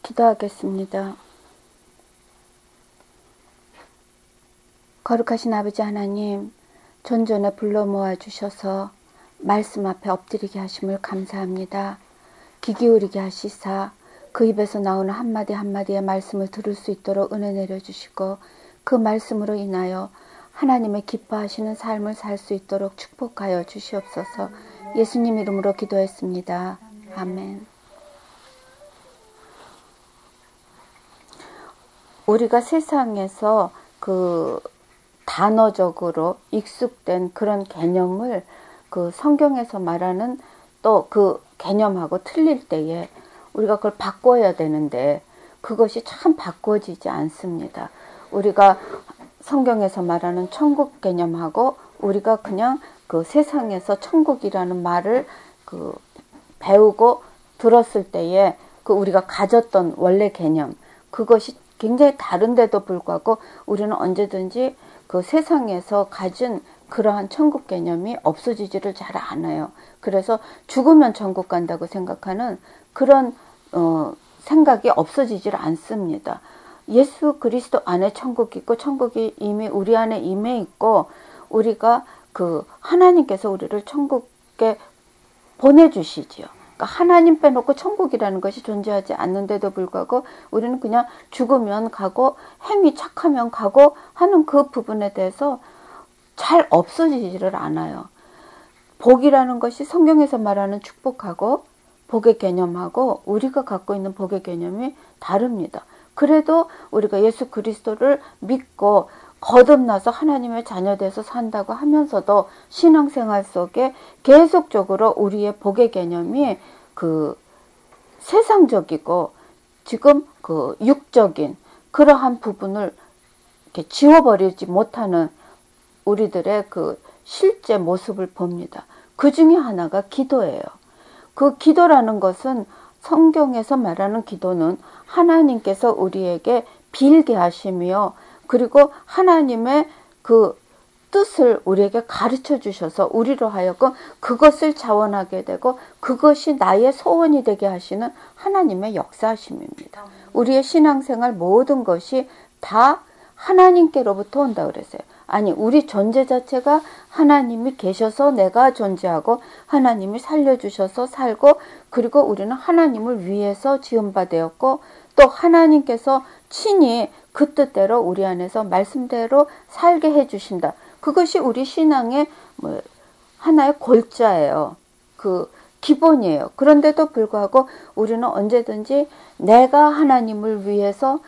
기도하겠습니다. 거룩하신 아버지 하나님, 존전에 불러 모아주셔서 말씀 앞에 엎드리게 하심을 감사합니다. 귀 기울이게 하시사 그 입에서 나오는 한마디 한마디의 말씀을 들을 수 있도록 은혜 내려주시고 그 말씀으로 인하여 하나님의 기뻐하시는 삶을 살 수 있도록 축복하여 주시옵소서. 예수님 이름으로 기도했습니다. 아멘. 우리가 세상에서 그 단어적으로 익숙된 그런 개념을 그 성경에서 말하는 또 그 개념하고 틀릴 때에 우리가 그걸 바꿔야 되는데 그것이 참 바꿔지지 않습니다. 우리가 성경에서 말하는 천국 개념하고 우리가 그냥 그 세상에서 천국이라는 말을 그 배우고 들었을 때에 그 우리가 가졌던 원래 개념 그것이 굉장히 다른데도 불구하고 우리는 언제든지 그 세상에서 가진 그러한 천국 개념이 없어지지를 잘 않아요. 그래서 죽으면 천국 간다고 생각하는 그런 생각이 없어지질 않습니다. 예수 그리스도 안에 천국이 있고 천국이 이미 우리 안에 임해 있고 우리가 그 하나님께서 우리를 천국에 보내주시지요. 하나님 빼놓고 천국이라는 것이 존재하지 않는데도 불구하고 우리는 그냥 죽으면 가고 행위 착하면 가고 하는 그 부분에 대해서 잘 없어지지를 않아요. 복이라는 것이 성경에서 말하는 축복하고 복의 개념하고 우리가 갖고 있는 복의 개념이 다릅니다. 그래도 우리가 예수 그리스도를 믿고 거듭나서 하나님의 자녀돼서 산다고 하면서도 신앙생활 속에 계속적으로 우리의 복의 개념이 그 세상적이고 지금 그 육적인 그러한 부분을 이렇게 지워버리지 못하는 우리들의 그 실제 모습을 봅니다. 그 중에 하나가 기도예요. 그 기도라는 것은 성경에서 말하는 기도는 하나님께서 우리에게 빌게 하시며 그리고 하나님의 그 뜻을 우리에게 가르쳐 주셔서 우리로 하여금 그것을 자원하게 되고 그것이 나의 소원이 되게 하시는 하나님의 역사하심입니다. 우리의 신앙생활 모든 것이 다 하나님께로부터 온다 그랬어요. 아니 우리 존재 자체가 하나님이 계셔서 내가 존재하고 하나님이 살려주셔서 살고 그리고 우리는 하나님을 위해서 지음바 되었고 또 하나님께서 친히 그 뜻대로 우리 안에서 말씀대로 살게 해주신다. 그것이 우리 신앙의 하나의 골자예요. 그 기본이에요. 그런데도 불구하고 우리는 언제든지 내가 하나님을 위해서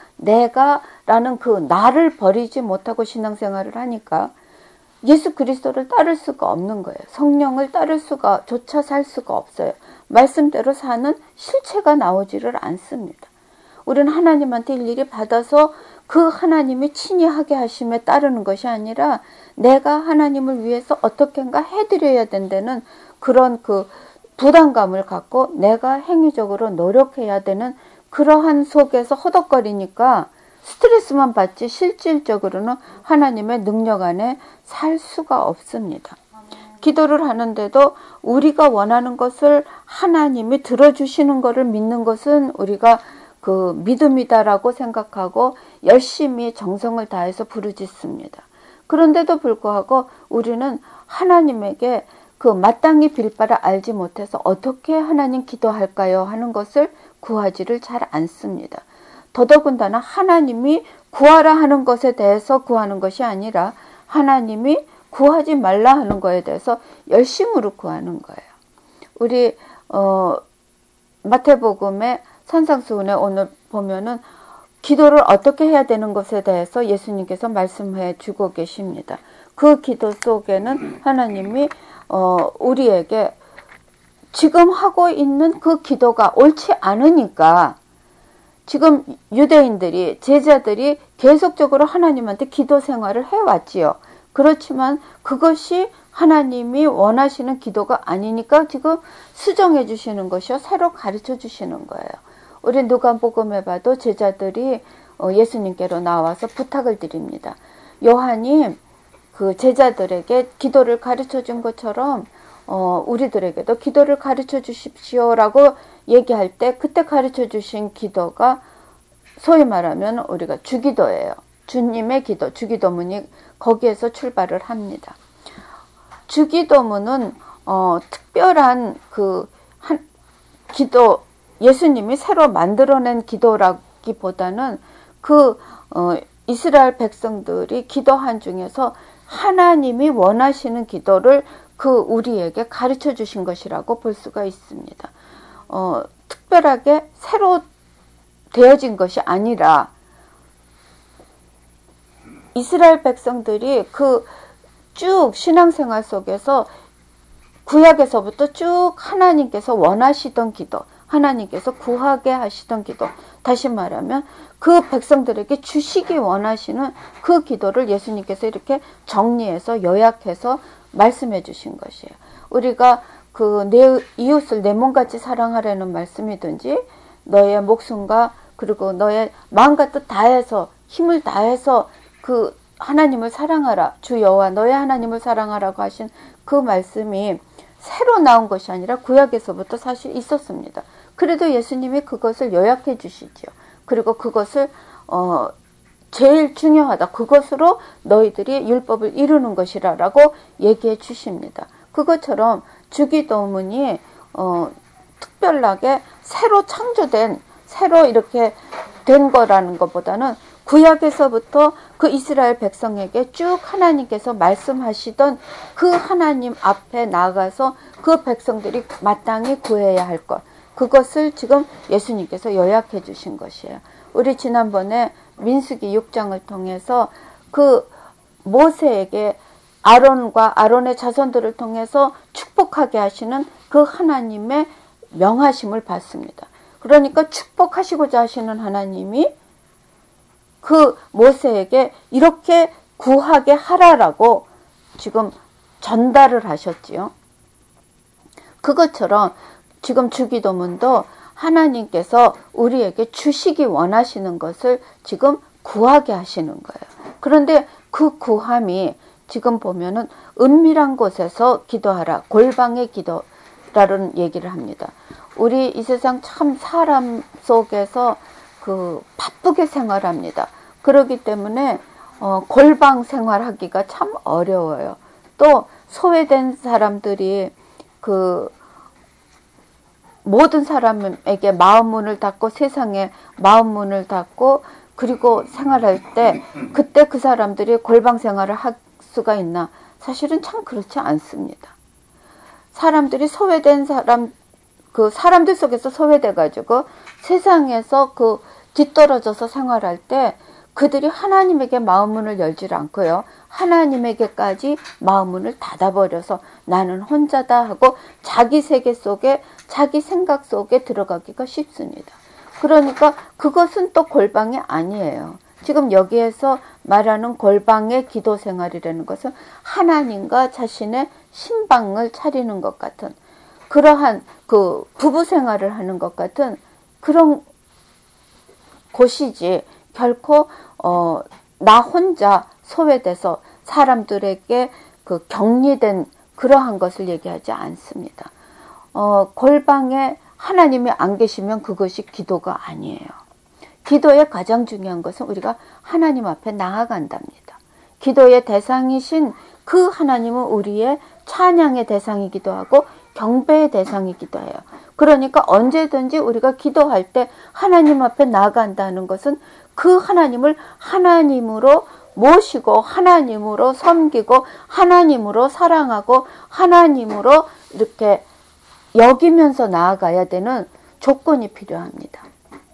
내가라는 그 나를 버리지 못하고 신앙생활을 하니까 예수 그리스도를 따를 수가 없는 거예요. 성령을 따를 수가 조차 살 수가 없어요. 말씀대로 사는 실체가 나오지를 않습니다. 우리는 하나님한테 일일이 받아서 그 하나님이 친히 하게 하심에 따르는 것이 아니라 내가 하나님을 위해서 어떻게인가 해드려야 된다는 그런 그 부담감을 갖고 내가 행위적으로 노력해야 되는 그러한 속에서 허덕거리니까 스트레스만 받지 실질적으로는 하나님의 능력 안에 살 수가 없습니다. 기도를 하는데도 우리가 원하는 것을 하나님이 들어주시는 것을 믿는 것은 우리가 그 믿음이다라고 생각하고 열심히 정성을 다해서 부르짖습니다. 그런데도 불구하고 우리는 하나님에게 그 마땅히 빌 바를 알지 못해서 어떻게 하나님 기도할까요? 하는 것을 구하지를 잘 않습니다. 더더군다나 하나님이 구하라 하는 것에 대해서 구하는 것이 아니라 하나님이 구하지 말라 하는 것에 대해서 열심으로 구하는 거예요. 우리 마태복음의 산상수훈에 오늘 보면은 기도를 어떻게 해야 되는 것에 대해서 예수님께서 말씀해 주고 계십니다. 그 기도 속에는 하나님이 우리에게 지금 하고 있는 그 기도가 옳지 않으니까 지금 유대인들이 제자들이 계속적으로 하나님한테 기도 생활을 해왔지요. 그렇지만 그것이 하나님이 원하시는 기도가 아니니까 지금 수정해 주시는 것이요. 새로 가르쳐 주시는 거예요. 우리 누가복음에 봐도 제자들이 예수님께로 나와서 부탁을 드립니다. 요한이 그 제자들에게 기도를 가르쳐 준 것처럼 우리들에게도 기도를 가르쳐 주십시오라고 얘기할 때 그때 가르쳐 주신 기도가 소위 말하면 우리가 주기도예요. 주님의 기도, 주기도문이 거기에서 출발을 합니다. 주기도문은 특별한 기도, 예수님이 새로 만들어낸 기도라기보다는 이스라엘 백성들이 기도한 중에서 하나님이 원하시는 기도를 우리에게 가르쳐 주신 것이라고 볼 수가 있습니다. 특별하게 새로 되어진 것이 아니라 이스라엘 백성들이 쭉 신앙생활 속에서 구약에서부터 쭉 하나님께서 원하시던 기도, 하나님께서 구하게 하시던 기도, 다시 말하면 그 백성들에게 주시기 원하시는 그 기도를 예수님께서 이렇게 정리해서 요약해서 말씀해 주신 것이에요. 우리가 내 이웃을 내 몸같이 사랑하라는 말씀이든지 너의 목숨과 그리고 너의 마음과 뜻 다해서 힘을 다해서 하나님을 사랑하라, 주 여호와 너의 하나님을 사랑하라고 하신 그 말씀이 새로 나온 것이 아니라 구약에서부터 사실 있었습니다. 그래도 예수님이 그것을 요약해 주시죠. 그리고 그것을 제일 중요하다. 그것으로 너희들이 율법을 이루는 것이라고 얘기해 주십니다. 그것처럼 주기도문이 특별하게 새로 창조된, 새로 이렇게 된 거라는 것보다는 구약에서부터 이스라엘 백성에게 쭉 하나님께서 말씀하시던 하나님 앞에 나아가서 백성들이 마땅히 구해야 할 것, 그것을 지금 예수님께서 요약해 주신 것이에요. 우리 지난번에 민수기 6장을 통해서 모세에게 아론과 아론의 자손들을 통해서 축복하게 하시는 하나님의 명하심을 받습니다. 그러니까 축복하시고자 하시는 하나님이 모세에게 이렇게 구하게 하라라고 지금 전달을 하셨지요. 그것처럼 지금 주기도문도 하나님께서 우리에게 주시기 원하시는 것을 지금 구하게 하시는 거예요. 그런데 구함이 지금 보면은 은밀한 곳에서 기도하라, 골방의 기도라는 얘기를 합니다. 우리 이 세상 참 사람 속에서 바쁘게 생활합니다. 그렇기 때문에 골방 생활하기가 참 어려워요. 또 소외된 사람들이 모든 사람에게 마음 문을 닫고, 세상에 마음 문을 닫고 그리고 생활할 때 그때 그 사람들이 골방 생활을 할 수가 있나? 사실은 참 그렇지 않습니다. 사람들이 소외된 사람들 속에서 소외돼 가지고 세상에서 뒤떨어져서 생활할 때 그들이 하나님에게 마음문을 열지 않고요, 하나님에게까지 마음문을 닫아버려서 나는 혼자다 하고 자기 세계 속에, 자기 생각 속에 들어가기가 쉽습니다. 그러니까 그것은 또 골방이 아니에요. 지금 여기에서 말하는 골방의 기도 생활이라는 것은 하나님과 자신의 신방을 차리는 것 같은, 그러한 부부 생활을 하는 것 같은 그런 곳이지, 결코 나 혼자 소외돼서 사람들에게 격리된 그러한 것을 얘기하지 않습니다. 골방에 하나님이 안 계시면 그것이 기도가 아니에요. 기도의 가장 중요한 것은 우리가 하나님 앞에 나아간답니다. 기도의 대상이신 하나님은 우리의 찬양의 대상이기도 하고 경배의 대상이기도 해요. 그러니까 언제든지 우리가 기도할 때 하나님 앞에 나아간다는 것은 하나님을 하나님으로 모시고, 하나님으로 섬기고, 하나님으로 사랑하고, 하나님으로 이렇게 여기면서 나아가야 되는 조건이 필요합니다.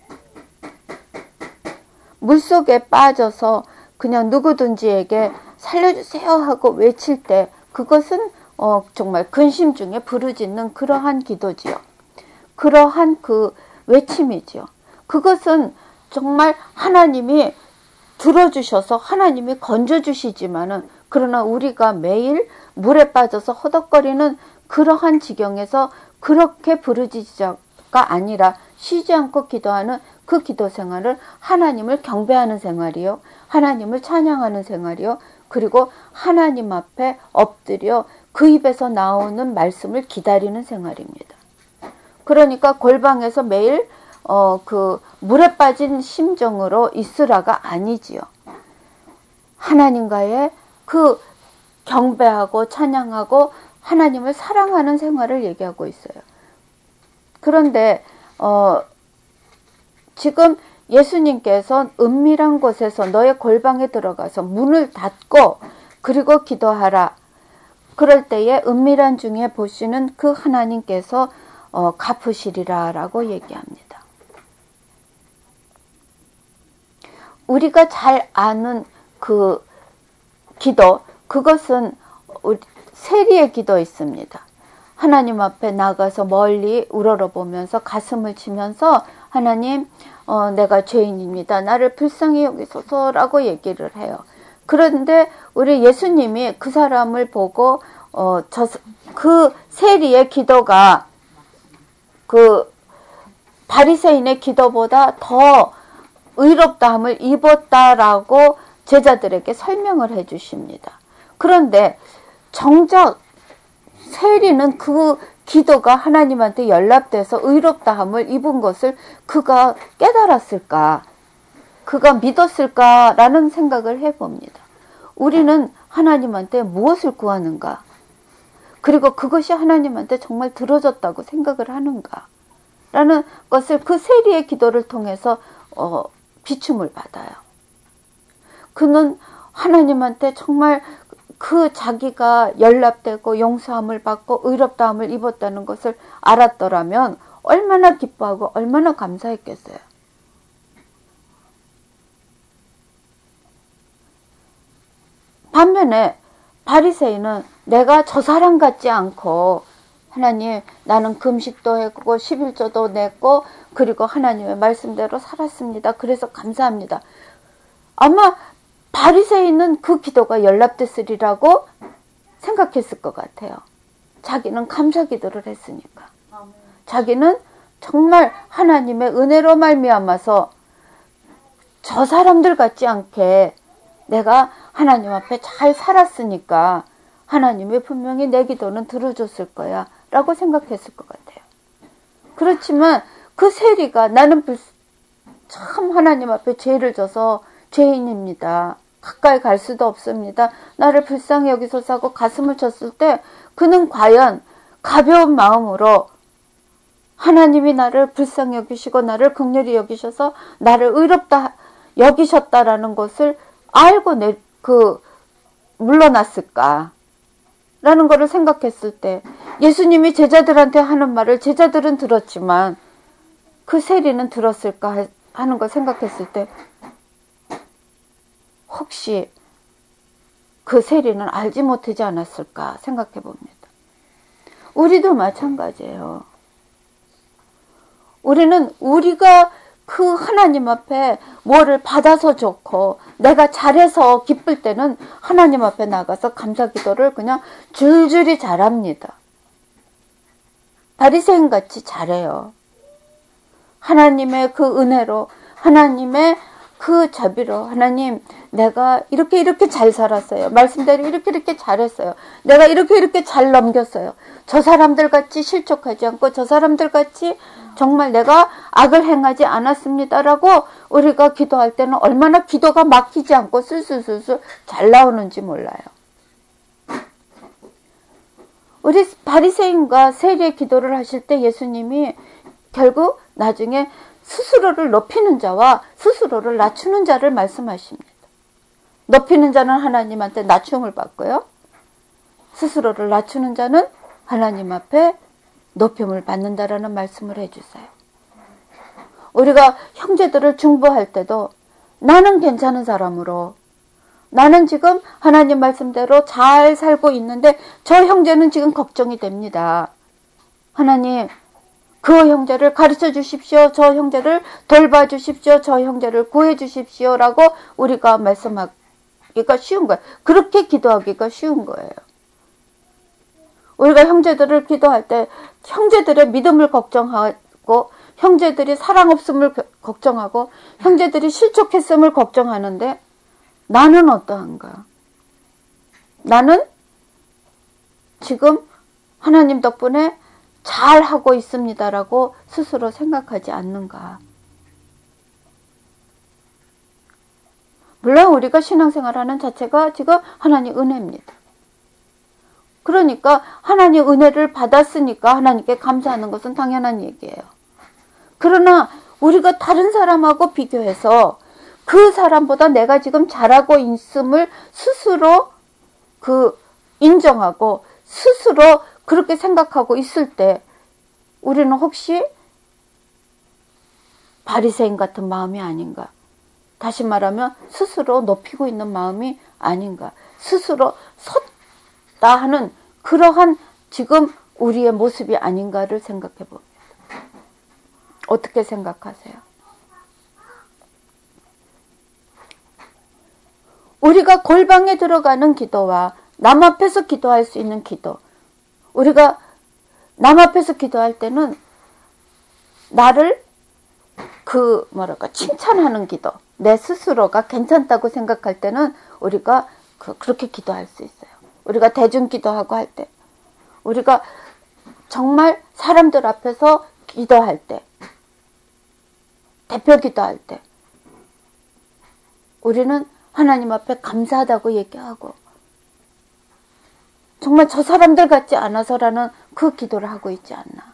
물속에 빠져서 그냥 누구든지에게 살려주세요 하고 외칠 때 그것은 정말 근심 중에 부르짖는 그러한 기도지요. 그러한 외침이지요. 그것은 정말 하나님이 들어주셔서 하나님이 건져주시지만은, 그러나 우리가 매일 물에 빠져서 허덕거리는 그러한 지경에서 그렇게 부르짖자가 아니라 쉬지 않고 기도하는 기도 생활을 하나님을 경배하는 생활이요, 하나님을 찬양하는 생활이요, 그리고 하나님 앞에 엎드려 그 입에서 나오는 말씀을 기다리는 생활입니다. 그러니까 골방에서 매일 그 물에 빠진 심정으로 있으라가 아니지요. 하나님과의 그 경배하고 찬양하고 하나님을 사랑하는 생활을 얘기하고 있어요. 그런데 지금 예수님께서 은밀한 곳에서 너의 골방에 들어가서 문을 닫고 그리고 기도하라. 그럴 때에 은밀한 중에 보시는 그 하나님께서 갚으시리라 라고 얘기합니다. 우리가 잘 아는 그 기도, 그것은 세리의 기도 있습니다. 하나님 앞에 나가서 멀리 우러러보면서 가슴을 치면서 하나님, 내가 죄인입니다. 나를 불쌍히 여기소서라고 얘기를 해요. 그런데 우리 예수님이 그 사람을 보고 그 세리의 기도가 그 바리새인의 기도보다 더 의롭다함을 입었다라고 제자들에게 설명을 해 주십니다. 그런데 정작 세리는 그 기도가 하나님한테 연락돼서 의롭다함을 입은 것을 그가 깨달았을까? 그가 믿었을까라는 생각을 해봅니다. 우리는 하나님한테 무엇을 구하는가? 그리고 그것이 하나님한테 정말 들어졌다고 생각을 하는가? 라는 것을 그 세리의 기도를 통해서 비춤을 받아요. 그는 하나님한테 정말 그 자기가 연락되고 용서함을 받고 의롭다함을 입었다는 것을 알았더라면 얼마나 기뻐하고 얼마나 감사했겠어요. 반면에 바리새인은 내가 저 사람 같지 않고 하나님 나는 금식도 했고 11조도 냈고 그리고 하나님의 말씀대로 살았습니다. 그래서 감사합니다. 아마 바리새인은 그 기도가 연락됐으리라고 생각했을 것 같아요. 자기는 감사 기도를 했으니까. 자기는 정말 하나님의 은혜로 말미암아서 저 사람들 같지 않게 내가 하나님 앞에 잘 살았으니까 하나님이 분명히 내 기도는 들어줬을 거야 라고 생각했을 것 같아요. 그렇지만 그 세리가 나는 참 하나님 앞에 죄를 져서 죄인입니다. 가까이 갈 수도 없습니다. 나를 불쌍히 여기소서 하고 가슴을 쳤을 때 그는 과연 가벼운 마음으로 하나님이 나를 불쌍히 여기시고 나를 긍휼히 여기셔서 나를 의롭다 여기셨다라는 것을 알고 물러났을까? 라는 것을 생각했을 때 예수님이 제자들한테 하는 말을 제자들은 들었지만 그 세리는 들었을까 하는 걸 생각했을 때 혹시 그 세리는 알지 못하지 않았을까 생각해 봅니다. 우리도 마찬가지예요. 우리는 우리가 그 하나님 앞에 뭐를 받아서 좋고 내가 잘해서 기쁠 때는 하나님 앞에 나가서 감사 기도를 그냥 줄줄이 잘합니다. 바리새인 같이 잘해요. 하나님의 그 은혜로 하나님의 그 자비로 하나님 내가 이렇게 잘 살았어요. 말씀대로 이렇게 잘했어요. 내가 이렇게 잘 넘겼어요. 저 사람들 같이 실족하지 않고 저 사람들 같이 정말 내가 악을 행하지 않았습니다라고 우리가 기도할 때는 얼마나 기도가 막히지 않고 술술술술 잘 나오는지 몰라요. 우리 바리새인과 세리의 기도를 하실 때 예수님이 결국 나중에 스스로를 높이는 자와 스스로를 낮추는 자를 말씀하십니다. 높이는 자는 하나님한테 낮춤을 받고요. 스스로를 낮추는 자는 하나님 앞에 높임을 받는다라는 말씀을 해주세요. 우리가 형제들을 중보할 때도 나는 괜찮은 사람으로 나는 지금 하나님 말씀대로 잘 살고 있는데 저 형제는 지금 걱정이 됩니다. 하나님 그 형제를 가르쳐 주십시오. 저 형제를 돌봐 주십시오. 저 형제를 구해 주십시오. 라고 우리가 말씀하기가 쉬운 거예요. 그렇게 기도하기가 쉬운 거예요. 우리가 형제들을 기도할 때 형제들의 믿음을 걱정하고 형제들이 사랑 없음을 걱정하고 형제들이 실족했음을 걱정하는데 나는 어떠한가? 나는 지금 하나님 덕분에 잘하고 있습니다라고 스스로 생각하지 않는가. 물론 우리가 신앙생활하는 자체가 지금 하나님 은혜입니다. 그러니까 하나님 은혜를 받았으니까 하나님께 감사하는 것은 당연한 얘기예요. 그러나 우리가 다른 사람하고 비교해서 그 사람보다 내가 지금 잘하고 있음을 스스로 인정하고 스스로 그렇게 생각하고 있을 때 우리는 혹시 바리새인 같은 마음이 아닌가? 다시 말하면 스스로 높이고 있는 마음이 아닌가? 스스로 섰다 하는 그러한 지금 우리의 모습이 아닌가를 생각해 봅니다. 어떻게 생각하세요? 우리가 골방에 들어가는 기도와 남 앞에서 기도할 수 있는 기도. 우리가 남 앞에서 기도할 때는 나를 칭찬하는 기도. 내 스스로가 괜찮다고 생각할 때는 우리가 그렇게 기도할 수 있어요. 우리가 대중 기도하고 할 때, 우리가 정말 사람들 앞에서 기도할 때, 대표 기도할 때, 우리는 하나님 앞에 감사하다고 얘기하고, 정말 저 사람들 같지 않아서라는 그 기도를 하고 있지 않나.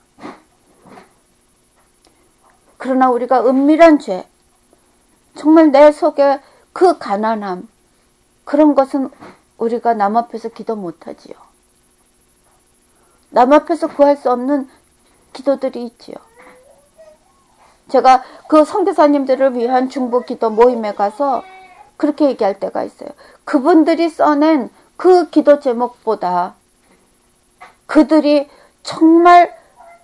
그러나 우리가 은밀한 죄, 정말 내 속에 그 가난함, 그런 것은 우리가 남 앞에서 기도 못하지요. 남 앞에서 구할 수 없는 기도들이 있지요. 제가 그 선교사님들을 위한 중보 기도 모임에 가서 그렇게 얘기할 때가 있어요. 그분들이 써낸 그 기도 제목보다 그들이 정말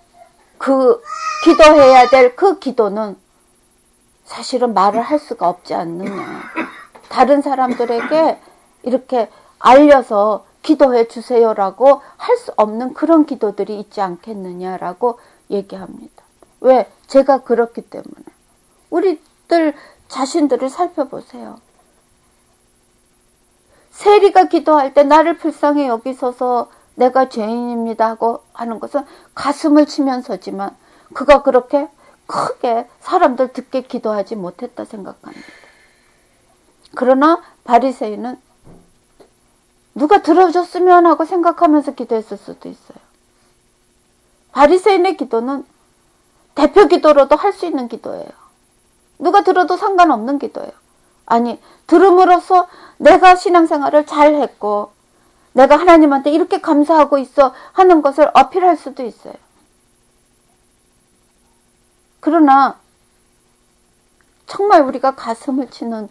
기도해야 될 그 기도는 사실은 말을 할 수가 없지 않느냐. 다른 사람들에게 이렇게 알려서 기도해 주세요라고 할 수 없는 그런 기도들이 있지 않겠느냐라고 얘기합니다. 왜? 제가 그렇기 때문에. 우리들 자신들을 살펴보세요. 세리가 기도할 때 나를 불쌍히 여기소서 내가 죄인입니다 하고 하는 것은 가슴을 치면서지만 그가 그렇게 크게 사람들 듣게 기도하지 못했다 생각합니다. 그러나 바리새인은 누가 들어줬으면 하고 생각하면서 기도했을 수도 있어요. 바리새인의 기도는 대표 기도로도 할 수 있는 기도예요. 누가 들어도 상관없는 기도예요. 아니, 들음으로써 내가 신앙생활을 잘했고 내가 하나님한테 이렇게 감사하고 있어 하는 것을 어필할 수도 있어요. 그러나 정말 우리가 가슴을 치는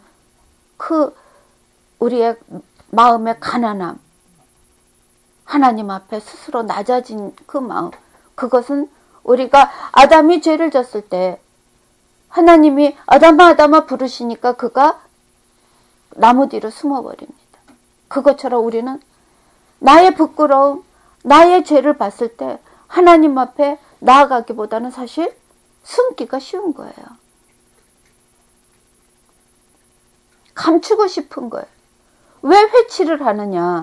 우리의 마음의 가난함, 하나님 앞에 스스로 낮아진 그 마음, 그것은 우리가 아담이 죄를 졌을 때 하나님이 아담아 부르시니까 그가 나무 뒤로 숨어버립니다. 그것처럼 우리는 나의 부끄러움, 나의 죄를 봤을 때 하나님 앞에 나아가기보다는 사실 숨기가 쉬운 거예요. 감추고 싶은 거예요. 왜 회치를 하느냐?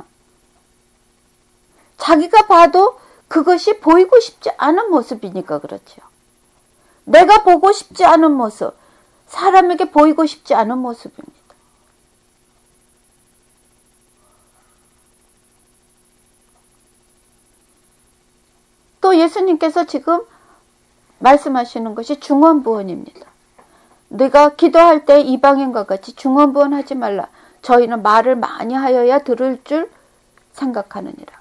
자기가 봐도 그것이 보이고 싶지 않은 모습이니까 그렇죠. 내가 보고 싶지 않은 모습, 사람에게 보이고 싶지 않은 모습입니다. 또 예수님께서 지금 말씀하시는 것이 중언부언입니다. 네가 기도할 때 이방인과 같이 중언부언하지 말라. 저희는 말을 많이 하여야 들을 줄 생각하느니라.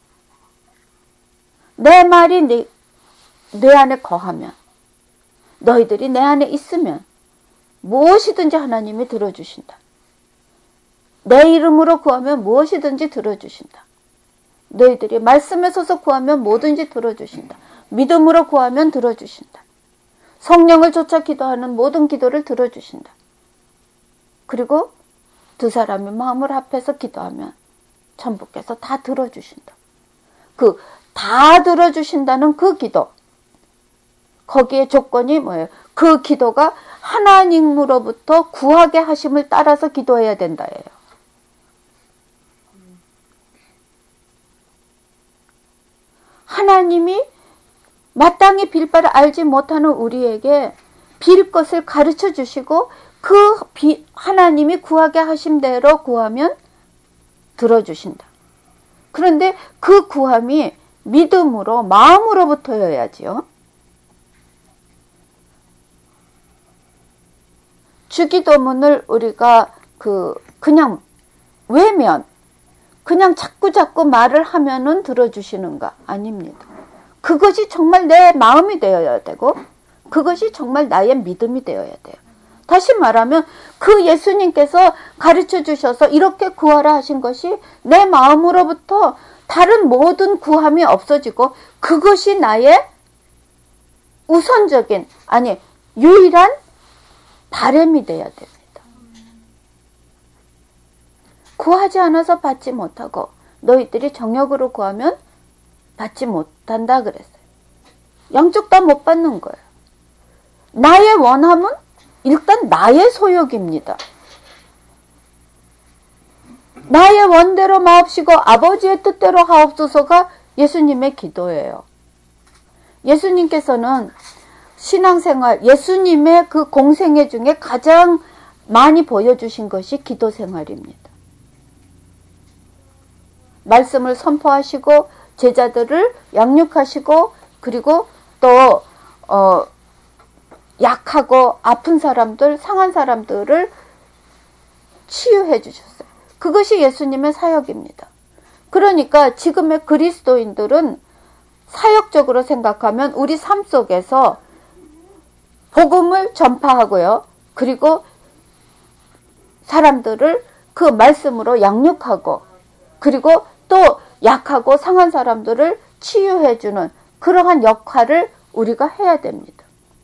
내 말이 내 안에 거하면, 너희들이 내 안에 있으면 무엇이든지 하나님이 들어주신다. 내 이름으로 구하면 무엇이든지 들어주신다. 너희들이 말씀에 서서 구하면 뭐든지 들어주신다. 믿음으로 구하면 들어주신다. 성령을 쫓아 기도하는 모든 기도를 들어주신다. 그리고 두 사람이 마음을 합해서 기도하면 천부께서 다 들어주신다. 다 들어주신다는 그 기도. 거기에 조건이 뭐예요? 그 기도가 하나님으로부터 구하게 하심을 따라서 기도해야 된다예요. 하나님이 마땅히 빌 바를 알지 못하는 우리에게 빌 것을 가르쳐 주시고 하나님이 구하게 하신 대로 구하면 들어주신다. 그런데 그 구함이 믿음으로 마음으로부터여야지요. 주기도문을 우리가 그냥 외면, 그냥 자꾸 말을 하면은 들어주시는가? 아닙니다. 그것이 정말 내 마음이 되어야 되고 그것이 정말 나의 믿음이 되어야 돼요. 다시 말하면 그 예수님께서 가르쳐 주셔서 이렇게 구하라 하신 것이 내 마음으로부터 다른 모든 구함이 없어지고 그것이 나의 우선적인, 아니 유일한 바람이 돼야 됩니다. 구하지 않아서 받지 못하고 너희들이 정욕으로 구하면 받지 못한다 그랬어요. 양쪽 다 못 받는 거예요. 나의 원함은 일단 나의 소욕입니다. 나의 원대로 마옵시고 아버지의 뜻대로 하옵소서가 예수님의 기도예요. 예수님께서는 신앙생활, 예수님의 그 공생애 중에 가장 많이 보여주신 것이 기도 생활입니다. 말씀을 선포하시고 제자들을 양육하시고 그리고 또 약하고 아픈 사람들, 상한 사람들을 치유해 주셨어요. 그것이 예수님의 사역입니다. 그러니까 지금의 그리스도인들은 사역적으로 생각하면 우리 삶 속에서 복음을 전파하고요. 그리고 사람들을 그 말씀으로 양육하고 그리고 또 약하고 상한 사람들을 치유해주는 그러한 역할을 우리가 해야 됩니다.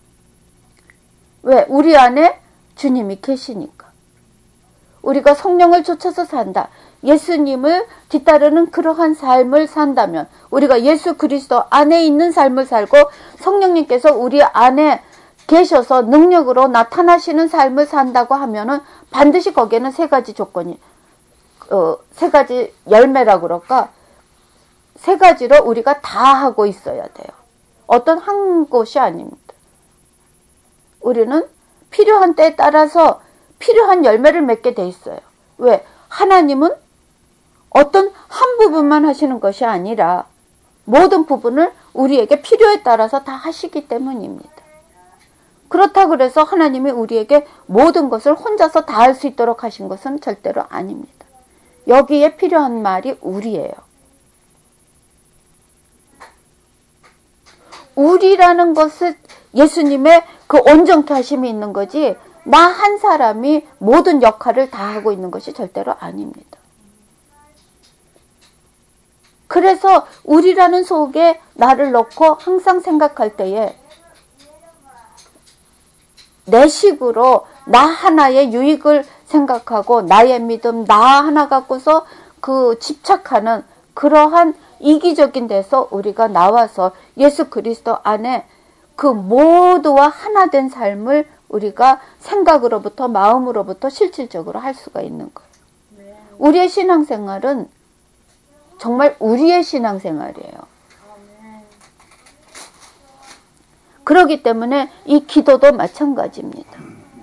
왜? 우리 안에 주님이 계시니까. 우리가 성령을 쫓아서 산다. 예수님을 뒤따르는 그러한 삶을 산다면 우리가 예수 그리스도 안에 있는 삶을 살고 성령님께서 우리 안에 계셔서 능력으로 나타나시는 삶을 산다고 하면은 반드시 거기에는 세 가지 조건이, 세 가지 열매라고 그럴까? 세 가지로 우리가 다 하고 있어야 돼요. 어떤 한 곳이 아닙니다. 우리는 필요한 때에 따라서 필요한 열매를 맺게 돼 있어요. 왜? 하나님은 어떤 한 부분만 하시는 것이 아니라 모든 부분을 우리에게 필요에 따라서 다 하시기 때문입니다. 그렇다고 그래서 하나님이 우리에게 모든 것을 혼자서 다 할 수 있도록 하신 것은 절대로 아닙니다. 여기에 필요한 말이 우리예요. 우리라는 것은 예수님의 그 온전케 하심이 있는 거지 나 한 사람이 모든 역할을 다 하고 있는 것이 절대로 아닙니다. 그래서 우리라는 속에 나를 넣고 항상 생각할 때에 내 식으로 나 하나의 유익을 생각하고 나의 믿음 나 하나 갖고서 그 집착하는 그러한 이기적인 데서 우리가 나와서 예수 그리스도 안에 그 모두와 하나 된 삶을 우리가 생각으로부터 마음으로부터 실질적으로 할 수가 있는 거예요. 우리의 신앙생활은 정말 우리의 신앙생활이에요. 그렇기 때문에 이 기도도 마찬가지입니다.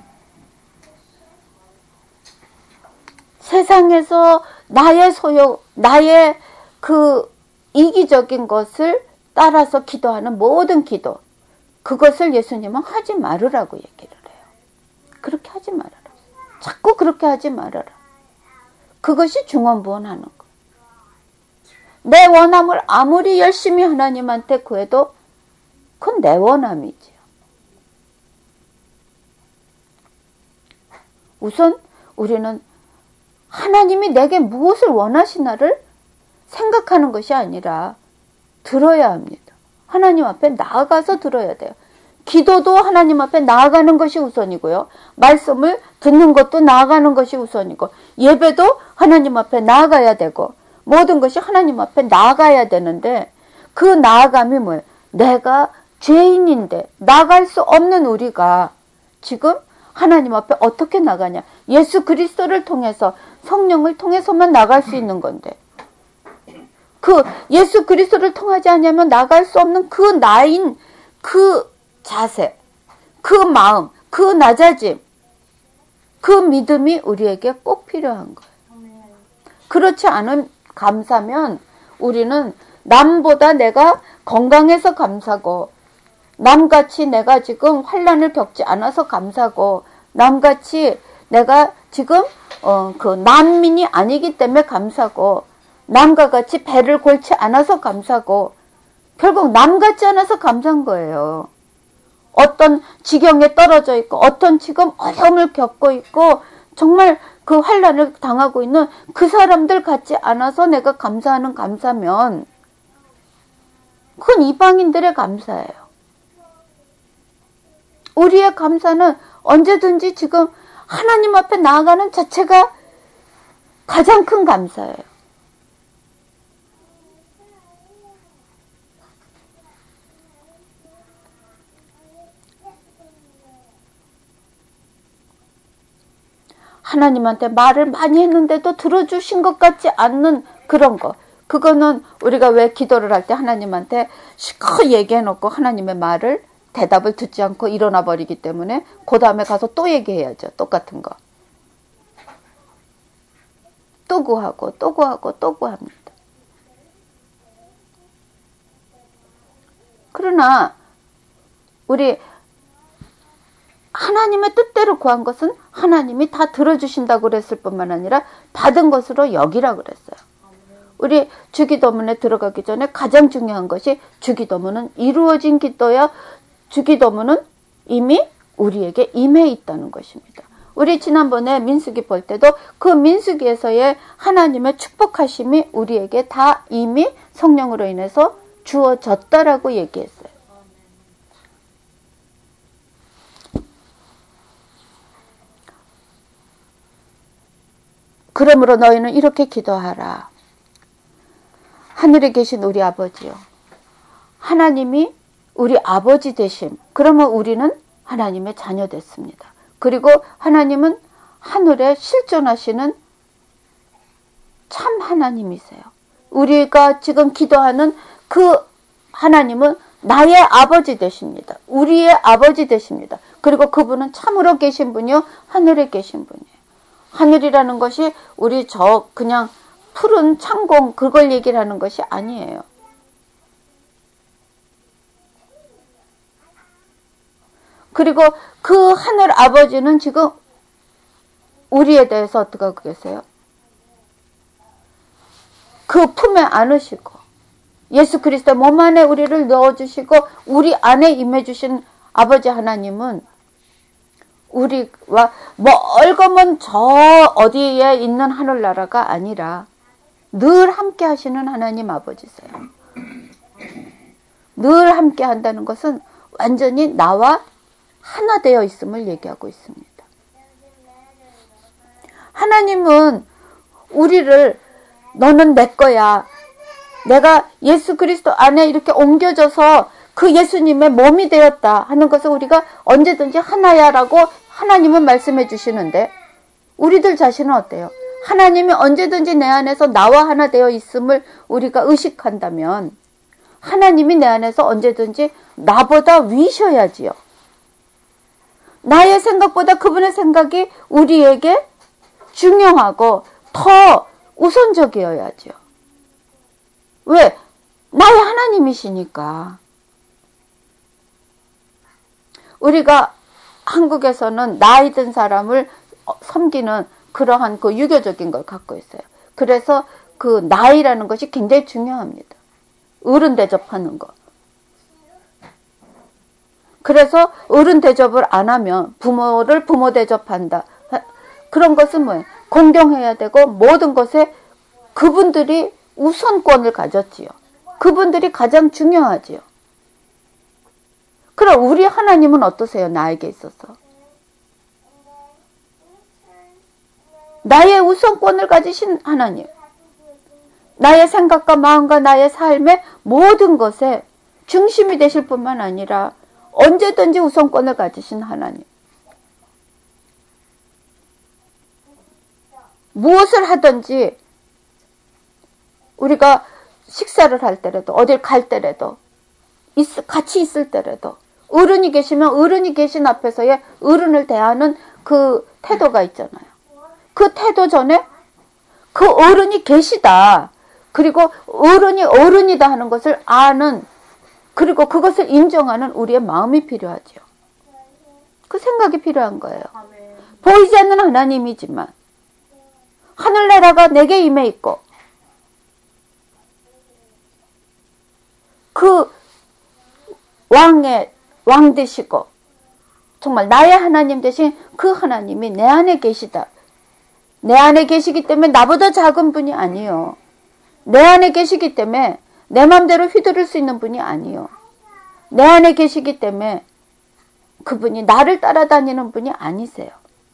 세상에서 나의 소욕, 나의 그 이기적인 것을 따라서 기도하는 모든 기도, 그것을 예수님은 하지 말으라고 얘기를 해요. 그렇게 하지 말아라. 자꾸 그렇게 하지 말아라. 그것이 중언부언하는 거. 내 원함을 아무리 열심히 하나님한테 구해도 그건 내 원함이지요. 우선 우리는 하나님이 내게 무엇을 원하시나를 생각하는 것이 아니라 들어야 합니다. 하나님 앞에 나아가서 들어야 돼요. 기도도 하나님 앞에 나아가는 것이 우선이고요. 말씀을 듣는 것도 나아가는 것이 우선이고 예배도 하나님 앞에 나아가야 되고 모든 것이 하나님 앞에 나아가야 되는데 그 나아감이 뭐예요? 내가 죄인인데 나갈 수 없는 우리가 지금 하나님 앞에 어떻게 나가냐? 예수 그리스도를 통해서 성령을 통해서만 나갈 수 있는 건데 그 예수 그리스도를 통하지 않으면 나갈 수 없는 그 나인 그 자세, 그 마음, 그 낮아짐, 그 믿음이 우리에게 꼭 필요한 거예요. 그렇지 않은 감사면 우리는 남보다 내가 건강해서 감사고, 남같이 내가 지금 환난을 겪지 않아서 감사고, 남같이 내가 지금 그 난민이 아니기 때문에 감사고, 남과 같이 배를 골지 않아서 감사고, 결국 남 같지 않아서 감사한 거예요. 어떤 지경에 떨어져 있고, 어떤 지금 어려움을 겪고 있고, 정말 그 환난을 당하고 있는 그 사람들 같지 않아서 내가 감사하는 감사면 그건 이방인들의 감사예요. 우리의 감사는 언제든지 지금 하나님 앞에 나아가는 자체가 가장 큰 감사예요. 하나님한테 말을 많이 했는데도 들어주신 것 같지 않는 그런 거. 그거는 우리가 왜 기도를 할 때 하나님한테 실컷 얘기해놓고 하나님의 말을 대답을 듣지 않고 일어나 버리기 때문에 그 다음에 가서 또 얘기해야죠. 똑같은 거. 또 구하고 또 구하고 또 구합니다. 그러나 우리 하나님의 뜻대로 구한 것은 하나님이 다 들어주신다고 그랬을 뿐만 아니라 받은 것으로 여기라고 그랬어요. 우리 주기도문에 들어가기 전에 가장 중요한 것이 주기도문은 이루어진 기도야. 주기도문은 이미 우리에게 임해 있다는 것입니다. 우리 지난번에 민수기 볼 때도 그 민수기에서의 하나님의 축복하심이 우리에게 다 이미 성령으로 인해서 주어졌다라고 얘기했어요. 그러므로 너희는 이렇게 기도하라. 하늘에 계신 우리 아버지요. 하나님이 우리 아버지 되심. 그러면 우리는 하나님의 자녀 됐습니다. 그리고 하나님은 하늘에 실존하시는 참 하나님이세요. 우리가 지금 기도하는 그 하나님은 나의 아버지 되십니다. 우리의 아버지 되십니다. 그리고 그분은 참으로 계신 분이요. 하늘에 계신 분이에요. 하늘이라는 것이 우리 저 그냥 푸른 창공 그걸 얘기를 하는 것이 아니에요. 그리고 그 하늘 아버지는 지금 우리에 대해서 어떻게 하고 계세요? 그 품에 안으시고 예수 그리스도 몸 안에 우리를 넣어주시고 우리 안에 임해주신 아버지 하나님은 우리와 멀거먼 저 어디에 있는 하늘나라가 아니라 늘 함께 하시는 하나님 아버지세요. 늘 함께 한다는 것은 완전히 나와 하나 되어 있음을 얘기하고 있습니다. 하나님은 우리를 너는 내 거야. 내가 예수 그리스도 안에 이렇게 옮겨져서 그 예수님의 몸이 되었다 하는 것을 우리가 언제든지 하나야라고 하나님은 말씀해 주시는데 우리들 자신은 어때요? 하나님이 언제든지 내 안에서 나와 하나 되어 있음을 우리가 의식한다면 하나님이 내 안에서 언제든지 나보다 위셔야지요. 나의 생각보다 그분의 생각이 우리에게 중요하고 더 우선적이어야죠. 왜? 나의 하나님이시니까. 우리가 한국에서는 나이 든 사람을 섬기는 그러한 그 유교적인 걸 갖고 있어요. 그래서 그 나이라는 것이 굉장히 중요합니다. 어른 대접하는 거. 그래서 어른 대접을 안 하면 부모를 부모 대접한다. 그런 것은 뭐예요? 공경해야 되고 모든 것에 그분들이 우선권을 가졌지요. 그분들이 가장 중요하지요. 그럼 우리 하나님은 어떠세요? 나에게 있어서. 나의 우선권을 가지신 하나님. 나의 생각과 마음과 나의 삶의 모든 것에 중심이 되실 뿐만 아니라 언제든지 우선권을 가지신 하나님. 무엇을 하든지 우리가 식사를 할 때라도 어딜 갈 때라도 같이 있을 때라도 어른이 계시면 어른이 계신 앞에서의 어른을 대하는 그 태도가 있잖아요. 그 태도 전에 그 어른이 계시다. 그리고 어른이 어른이다 하는 것을 아는, 그리고 그것을 인정하는 우리의 마음이 필요하죠. 그 생각이 필요한 거예요. 보이지 않는 하나님이지만 하늘나라가 내게 임해 있고 그 왕 되시고 정말 나의 하나님 되신 그 하나님이 내 안에 계시다. 내 안에 계시기 때문에 나보다 작은 분이 아니요. 내 안에 계시기 때문에 내 맘대로 휘두를 수 있는 분이 아니요. 내 안에 계시기 때문에 그분이 나를 따라다니는 분이 아니세요.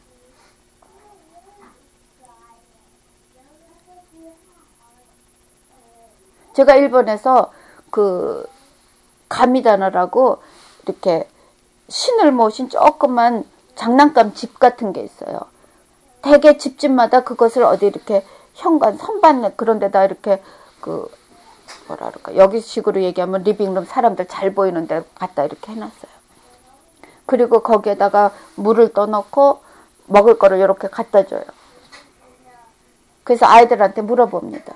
제가 일본에서 그 가미다나라고 이렇게 신을 모신 조그만 장난감 집 같은 게 있어요. 대개 집집마다 그것을 어디 이렇게 현관, 선반 그런 데다 이렇게 그 뭐라 그럴까, 여기 식으로 얘기하면 리빙룸, 사람들 잘 보이는 데 갖다 이렇게 해놨어요. 그리고 거기에다가 물을 떠놓고 먹을 거를 이렇게 갖다 줘요. 그래서 아이들한테 물어봅니다.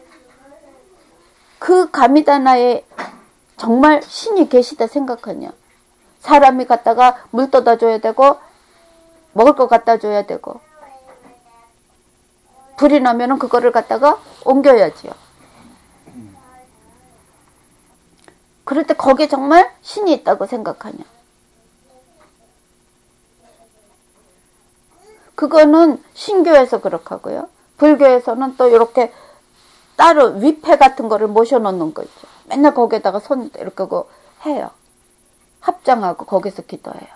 그 가미다나에 정말 신이 계시다 생각하냐? 사람이 갖다가 물 떠다 줘야 되고 먹을 거 갖다 줘야 되고 불이 나면은 그거를 갖다가 옮겨야지요. 그럴 때 거기에 정말 신이 있다고 생각하냐? 그거는 신교에서 그렇게 하고요. 불교에서는 또 이렇게 따로 위패 같은 거를 모셔놓는 거 있죠. 맨날 거기에다가 손 이렇게 하고 해요. 합장하고 거기서 기도해요.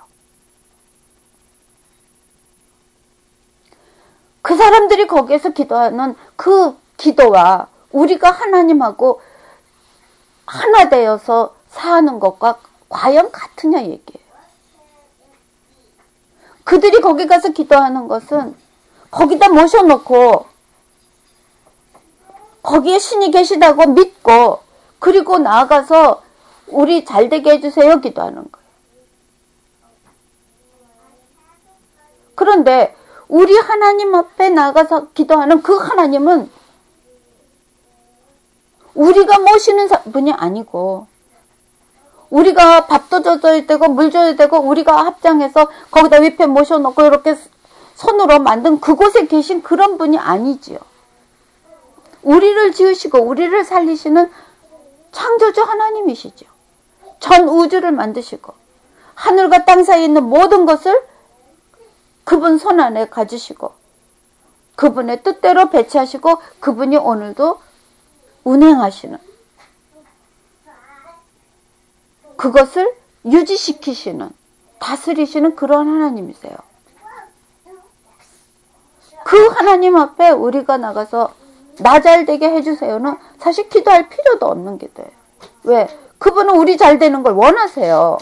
그 사람들이 거기에서 기도하는 그 기도와 우리가 하나님하고 하나 되어서 사는 것과 과연 같으냐 얘기예요. 그들이 거기 가서 기도하는 것은 거기다 모셔놓고 거기에 신이 계시다고 믿고 그리고 나아가서 우리 잘되게 해주세요 기도하는 거예요. 그런데 우리 하나님 앞에 나가서 기도하는 그 하나님은 우리가 모시는 분이 아니고 우리가 밥도 줘야 되고 물 줘야 되고 우리가 합장해서 거기다 위패 모셔놓고 이렇게 손으로 만든 그곳에 계신 그런 분이 아니지요. 우리를 지으시고 우리를 살리시는 창조주 하나님이시죠. 전 우주를 만드시고 하늘과 땅 사이에 있는 모든 것을 그분 손 안에 가지시고 그분의 뜻대로 배치하시고 그분이 오늘도 운행하시는 그것을 유지시키시는 다스리시는 그런 하나님이세요. 그 하나님 앞에 우리가 나가서 나 잘되게 해주세요는 사실 기도할 필요도 없는 기도예요. 왜? 그분은 우리 잘되는 걸 원하세요.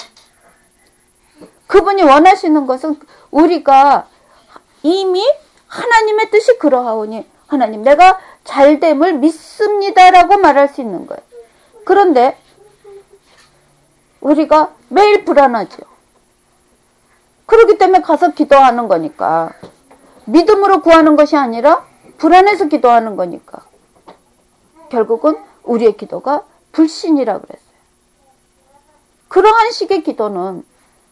그분이 원하시는 것은 우리가 이미 하나님의 뜻이 그러하오니 하나님 내가 잘됨을 믿습니다라고 말할 수 있는 거예요. 그런데 우리가 매일 불안하죠. 그렇기 때문에 가서 기도하는 거니까 믿음으로 구하는 것이 아니라 불안해서 기도하는 거니까 결국은 우리의 기도가 불신이라고 그랬어요. 그러한 식의 기도는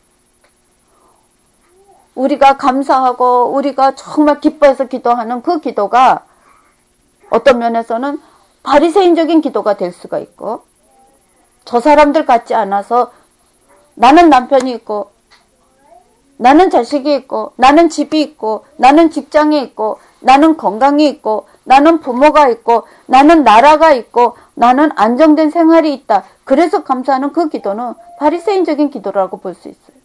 우리가 감사하고 우리가 정말 기뻐해서 기도하는 그 기도가 어떤 면에서는 바리새인적인 기도가 될 수가 있고 저 사람들 같지 않아서 나는 남편이 있고 나는 자식이 있고 나는 집이 있고 나는 직장이 있고 나는 건강이 있고 나는 부모가 있고 나는 나라가 있고 나는 안정된 생활이 있다. 그래서 감사하는 그 기도는 바리새인적인 기도라고 볼 수 있어요.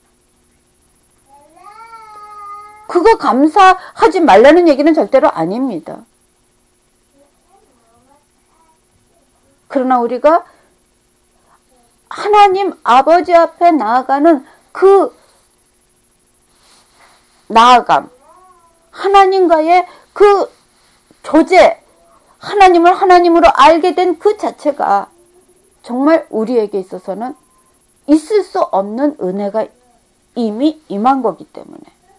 그거 감사하지 말라는 얘기는 절대로 아닙니다. 그러나 우리가 하나님 아버지 앞에 나아가는 그 나아감, 하나님과의 그 교제, 하나님을 하나님으로 알게 된 그 자체가 정말 우리에게 있어서는 있을 수 없는 은혜가 이미 임한 거기 때문에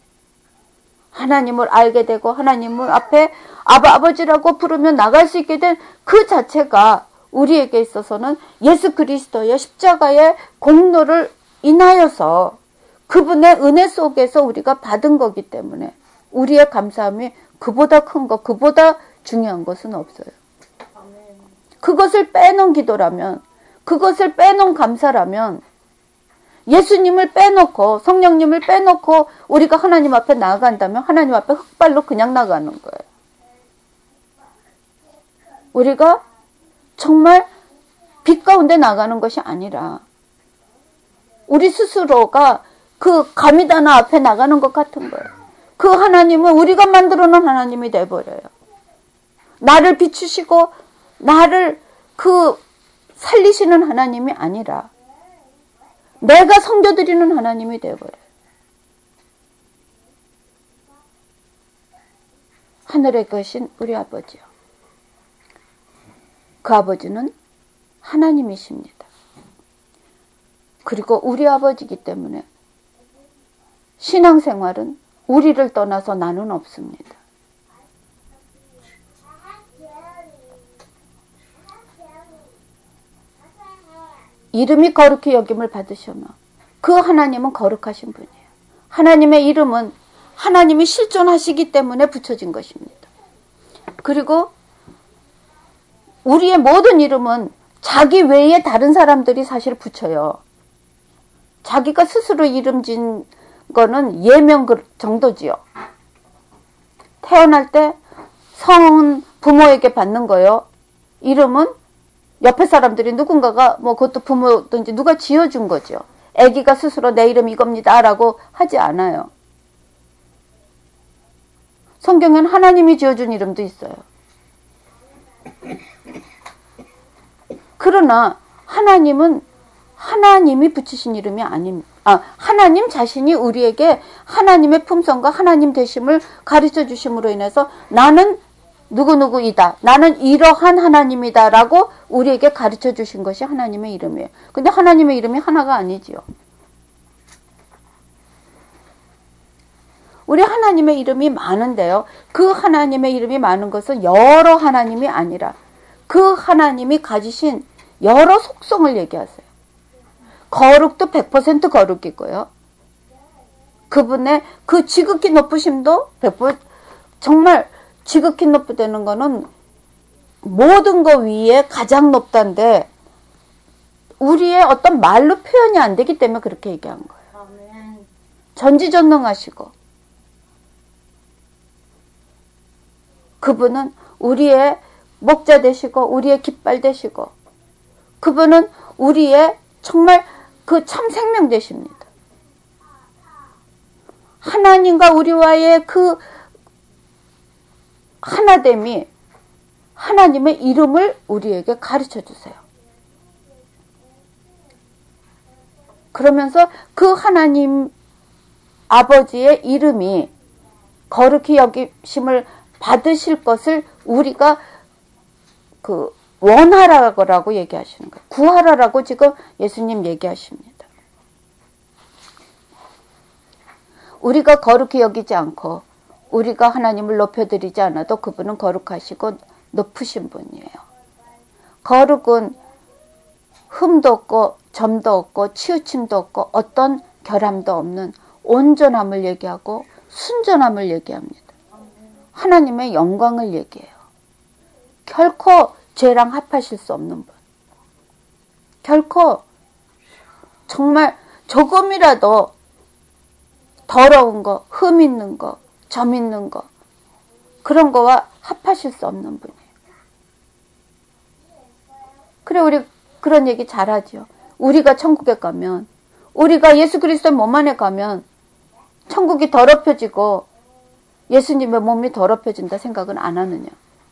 하나님을 알게 되고 하나님을 앞에 아버지라고 부르며 나갈 수 있게 된 그 자체가 우리에게 있어서는 예수 그리스도의 십자가의 공로를 인하여서 그분의 은혜 속에서 우리가 받은 거기 때문에 우리의 감사함이 그보다 큰 것, 그보다 중요한 것은 없어요. 그것을 빼놓은 기도라면, 그것을 빼놓은 감사라면, 예수님을 빼놓고 성령님을 빼놓고 우리가 하나님 앞에 나아간다면 하나님 앞에 흑발로 그냥 나가는 거예요. 우리가 정말 빛 가운데 나가는 것이 아니라 우리 스스로가 그 가미다나 앞에 나가는 것 같은 거예요. 그 하나님은 우리가 만들어 놓은 하나님이 돼버려요. 나를 비추시고 나를 살리시는 하나님이 아니라 내가 섬겨드리는 하나님이 되어버려요. 하늘에 계신 우리 아버지요. 그 아버지는 하나님이십니다. 그리고 우리 아버지이기 때문에 신앙생활은 우리를 떠나서 나는 없습니다. 이름이 거룩히 여김을 받으시며 그 하나님은 거룩하신 분이에요. 하나님의 이름은 하나님이 실존하시기 때문에 붙여진 것입니다. 그리고 우리의 모든 이름은 자기 외에 다른 사람들이 사실 붙여요. 자기가 스스로 이름 진 거는 예명 정도지요. 태어날 때 성은 부모에게 받는 거요. 이름은 옆에 사람들이 누군가가 그것도 부모든지 누가 지어준 거죠. 아기가 스스로 내 이름 이겁니다 라고 하지 않아요. 성경에는 하나님이 지어준 이름도 있어요. 그러나 하나님은 하나님이 붙이신 이름이 아닙니다. 하나님 자신이 우리에게 하나님의 품성과 하나님 되심을 가르쳐 주심으로 인해서 나는 누구누구이다. 나는 이러한 하나님이다 라고 우리에게 가르쳐 주신 것이 하나님의 이름이에요. 근데 하나님의 이름이 하나가 아니지요. 우리 하나님의 이름이 많은데요. 그 하나님의 이름이 많은 것은 여러 하나님이 아니라 그 하나님이 가지신 여러 속성을 얘기하세요. 거룩도 100% 거룩이고요. 그분의 그 지극히 높으심도 100% 정말 지극히 높다는 거는 모든 것 위에 가장 높다는데 우리의 어떤 말로 표현이 안 되기 때문에 그렇게 얘기한 거예요. 전지전능하시고 그분은 우리의 목자 되시고 우리의 깃발 되시고 그분은 우리의 정말 그 참 생명 되십니다. 하나님과 우리와의 그 하나됨이 하나님의 이름을 우리에게 가르쳐 주세요. 그러면서 그 하나님 아버지의 이름이 거룩히 여기심을 받으실 것을 우리가 원하라고 얘기하시는 거예요. 구하라라고 지금 예수님 얘기하십니다. 우리가 거룩히 여기지 않고 우리가 하나님을 높여드리지 않아도 그분은 거룩하시고 높으신 분이에요. 거룩은 흠도 없고 점도 없고 치우침도 없고 어떤 결함도 없는 온전함을 얘기하고 순전함을 얘기합니다. 하나님의 영광을 얘기해요. 결코 죄랑 합하실 수 없는 분. 결코 정말 조금이라도 더러운 거, 흠 있는 거, 점 있는 거 그런 거와 합하실 수 없는 분이에요. 그래 우리 그런 얘기 잘하죠. 우리가 천국에 가면 우리가 예수 그리스도의 몸 안에 가면 천국이 더럽혀지고 예수님의 몸이 더럽혀진다 생각은 안 하느냐.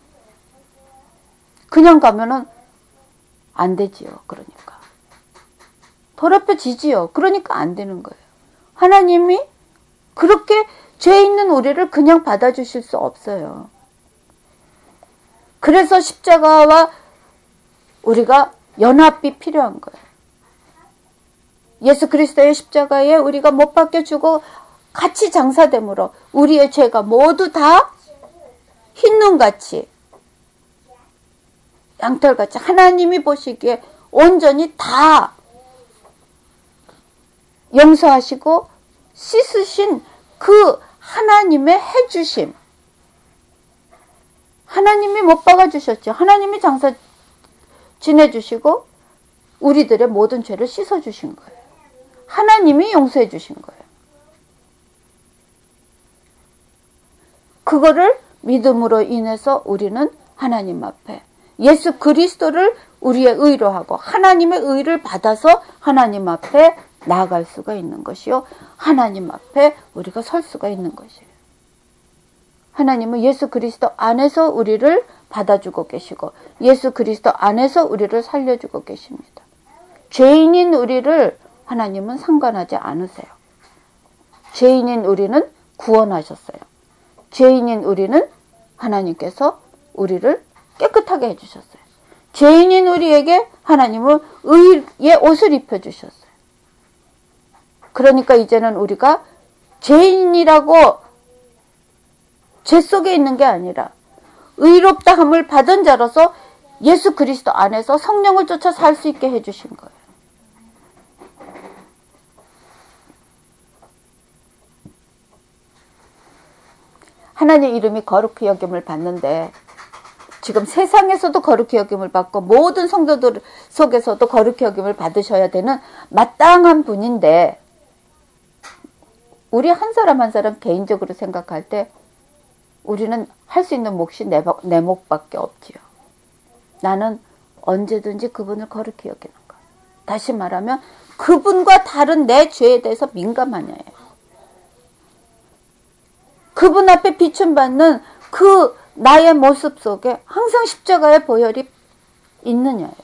그냥 가면은 안 되지요. 그러니까. 더럽혀지지요. 그러니까 안 되는 거예요. 하나님이 그렇게 죄 있는 우리를 그냥 받아주실 수 없어요. 그래서 십자가와 우리가 연합이 필요한 거예요. 예수 그리스도의 십자가에 우리가 못 박혀 주고 같이 장사됨으로 우리의 죄가 모두 다 흰눈같이 양털같이 하나님이 보시기에 온전히 다 용서하시고 씻으신 그 하나님의 해주심. 하나님이 못 박아주셨죠. 하나님이 장사 지내주시고 우리들의 모든 죄를 씻어주신 거예요. 하나님이 용서해 주신 거예요. 그거를 믿음으로 인해서 우리는 하나님 앞에 예수 그리스도를 우리의 의로 하고 하나님의 의를 받아서 하나님 앞에 나아갈 수가 있는 것이요. 하나님 앞에 우리가 설 수가 있는 것이에요. 하나님은 예수 그리스도 안에서 우리를 받아주고 계시고 예수 그리스도 안에서 우리를 살려주고 계십니다. 죄인인 우리를 하나님은 상관하지 않으세요. 죄인인 우리는 구원하셨어요. 죄인인 우리는 하나님께서 우리를 깨끗하게 해주셨어요. 죄인인 우리에게 하나님은 의의 옷을 입혀주셨어요. 그러니까 이제는 우리가 죄인이라고 죄 속에 있는 게 아니라 의롭다함을 받은 자로서 예수 그리스도 안에서 성령을 쫓아 살 수 있게 해주신 거예요. 하나님의 이름이 거룩히 여김을 받는데 지금 세상에서도 거룩히 여김을 받고 모든 성도들 속에서도 거룩히 여김을 받으셔야 되는 마땅한 분인데 우리 한 사람 한 사람 개인적으로 생각할 때 우리는 할 수 있는 몫이 내 몫밖에 없지요. 나는 언제든지 그분을 거룩히 여기는 거야. 다시 말하면 그분과 다른 내 죄에 대해서 민감하냐예요. 그분 앞에 비춤받는 그 나의 모습 속에 항상 십자가의 보혈이 있느냐예요.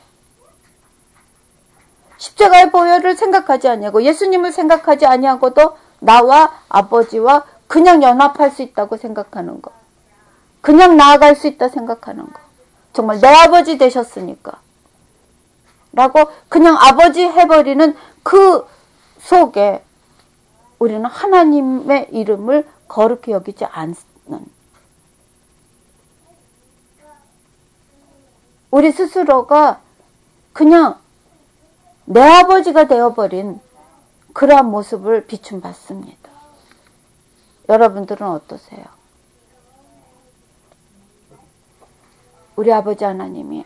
십자가의 보혈을 생각하지 아니하고 예수님을 생각하지 아니하고도 나와 아버지와 그냥 연합할 수 있다고 생각하는 거. 그냥 나아갈 수 있다 생각하는 거. 정말 내 아버지 되셨으니까. 라고 그냥 아버지 해버리는 그 속에 우리는 하나님의 이름을 거룩히 여기지 않는 우리 스스로가 그냥 내 아버지가 되어버린 그러한 모습을 비춤받습니다. 여러분들은 어떠세요? 우리 아버지 하나님이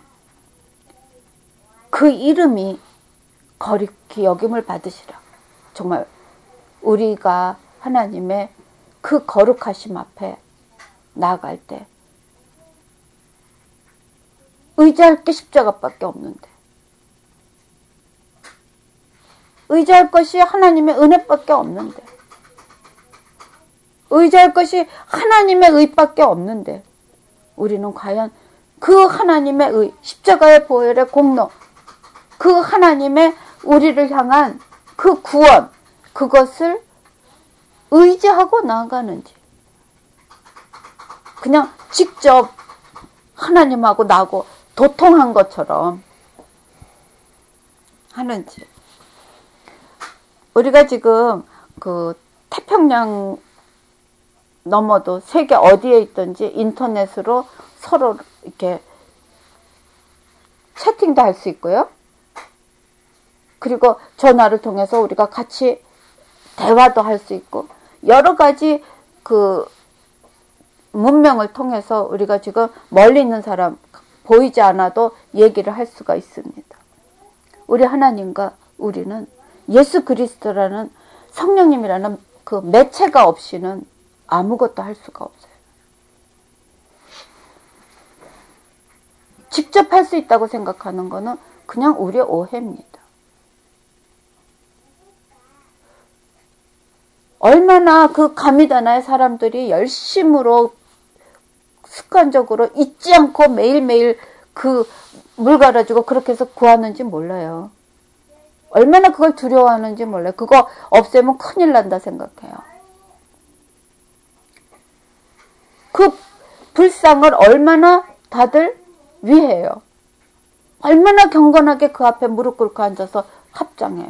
그 이름이 거룩히 여김을 받으시라. 정말 우리가 하나님의 그 거룩하심 앞에 나아갈 때 의지할 게 십자가밖에 없는데 의지할 것이 하나님의 은혜밖에 없는데 의지할 것이 하나님의 의밖에 없는데 우리는 과연 그 하나님의 의, 십자가의 보혈의 공로, 그 하나님의 우리를 향한 그 구원, 그것을 의지하고 나아가는지 그냥 직접 하나님하고 나하고 도통한 것처럼 하는지. 우리가 지금 그 태평양 넘어도 세계 어디에 있든지 인터넷으로 서로 이렇게 채팅도 할 수 있고요. 그리고 전화를 통해서 우리가 같이 대화도 할 수 있고 여러 가지 그 문명을 통해서 우리가 지금 멀리 있는 사람 보이지 않아도 얘기를 할 수가 있습니다. 우리 하나님과 우리는 예수 그리스도라는 성령님이라는 그 매체가 없이는 아무것도 할 수가 없어요. 직접 할 수 있다고 생각하는 거는 그냥 우리의 오해입니다. 얼마나 그 가미다나의 사람들이 열심으로 습관적으로 잊지 않고 매일매일 그 물 갈아주고 그렇게 해서 구하는지 몰라요. 얼마나 그걸 두려워하는지 몰라요. 그거 없애면 큰일 난다 생각해요. 그 불상을 얼마나 다들 위해요. 얼마나 경건하게 그 앞에 무릎 꿇고 앉아서 합장해요.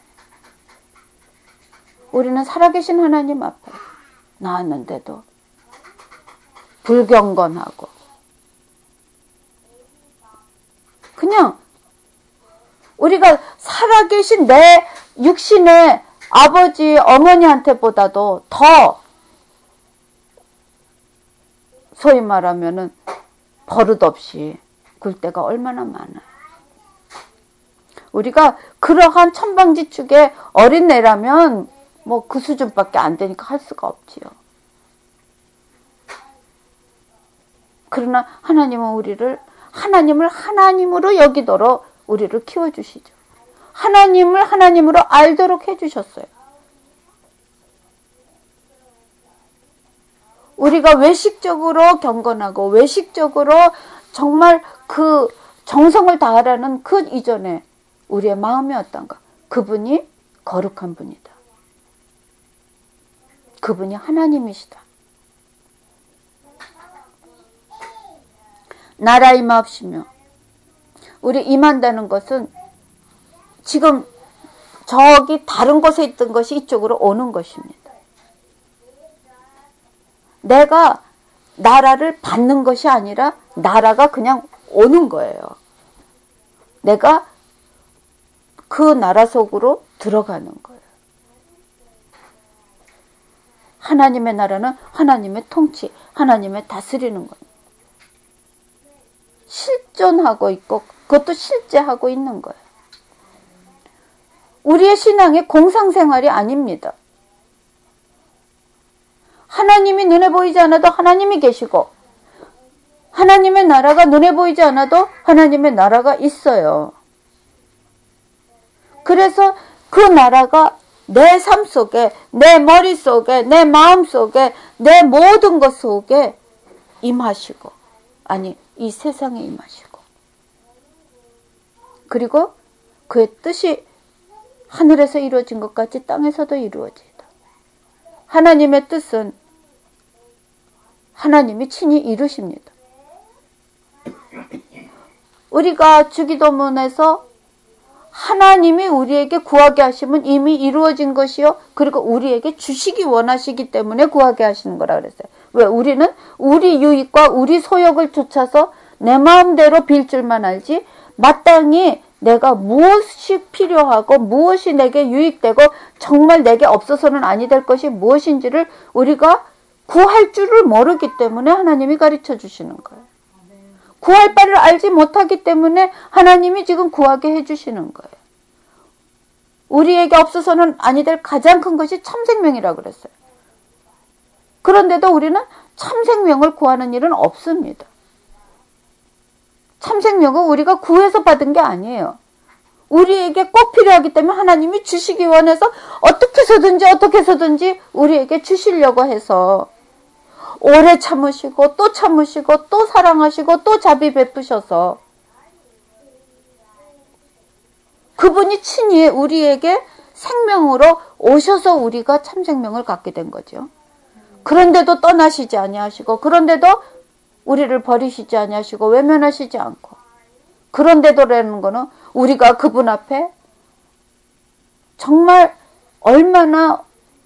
우리는 살아계신 하나님 앞에 나왔는데도 불경건하고 그냥 우리가 살아계신 내 육신의 아버지, 어머니한테보다도 더 소위 말하면은 버릇없이 굴 때가 얼마나 많아요. 우리가 그러한 천방지축의 어린애라면 뭐 그 수준밖에 안 되니까 할 수가 없지요. 그러나 하나님은 하나님을 하나님으로 여기도록 우리를 키워주시죠. 하나님을 하나님으로 알도록 해주셨어요. 우리가 외식적으로 경건하고 외식적으로 정말 그 정성을 다하라는 그 이전에 우리의 마음이 어떤가? 그분이 거룩한 분이다. 그분이 하나님이시다. 나라 임하옵시며 우리 임한다는 것은 지금 저기 다른 곳에 있던 것이 이쪽으로 오는 것입니다. 내가 나라를 받는 것이 아니라 나라가 그냥 오는 거예요. 내가 그 나라 속으로 들어가는 거예요. 하나님의 나라는 하나님의 통치, 하나님의 다스리는 겁니다. 실존하고 있고 그것도 실제하고 있는 거예요. 우리의 신앙이 공상생활이 아닙니다. 하나님이 눈에 보이지 않아도 하나님이 계시고 하나님의 나라가 눈에 보이지 않아도 하나님의 나라가 있어요. 그래서 그 나라가 내 삶 속에, 내 머릿속에, 내 마음 속에, 내 모든 것 속에 임하시고, 아니 이 세상에 임하시고, 그리고 그의 뜻이 하늘에서 이루어진 것 같이 땅에서도 이루어지다. 하나님의 뜻은 하나님이 친히 이루십니다. 우리가 주기도문에서 하나님이 우리에게 구하게 하시면 이미 이루어진 것이요. 그리고 우리에게 주시기 원하시기 때문에 구하게 하시는 거라 그랬어요. 왜? 우리는 우리 유익과 우리 소욕을 쫓아서 내 마음대로 빌 줄만 알지 마땅히 내가 무엇이 필요하고 무엇이 내게 유익되고 정말 내게 없어서는 아니 될 것이 무엇인지를 우리가 구할 줄을 모르기 때문에 하나님이 가르쳐 주시는 거예요. 구할 바를 알지 못하기 때문에 하나님이 지금 구하게 해주시는 거예요. 우리에게 없어서는 아니 될 가장 큰 것이 참생명이라고 그랬어요. 그런데도 우리는 참생명을 구하는 일은 없습니다. 참생명은 우리가 구해서 받은 게 아니에요. 우리에게 꼭 필요하기 때문에 하나님이 주시기 원해서 어떻게 해서든지 우리에게 주시려고 해서 오래 참으시고 또 사랑하시고 또 자비 베푸셔서 그분이 친히 우리에게 생명으로 오셔서 우리가 참생명을 갖게 된 거죠. 그런데도 떠나시지 아니하시고 그런데도 우리를 버리시지 아니하시고 외면하시지 않고 그런데도라는 거는 우리가 그분 앞에 정말 얼마나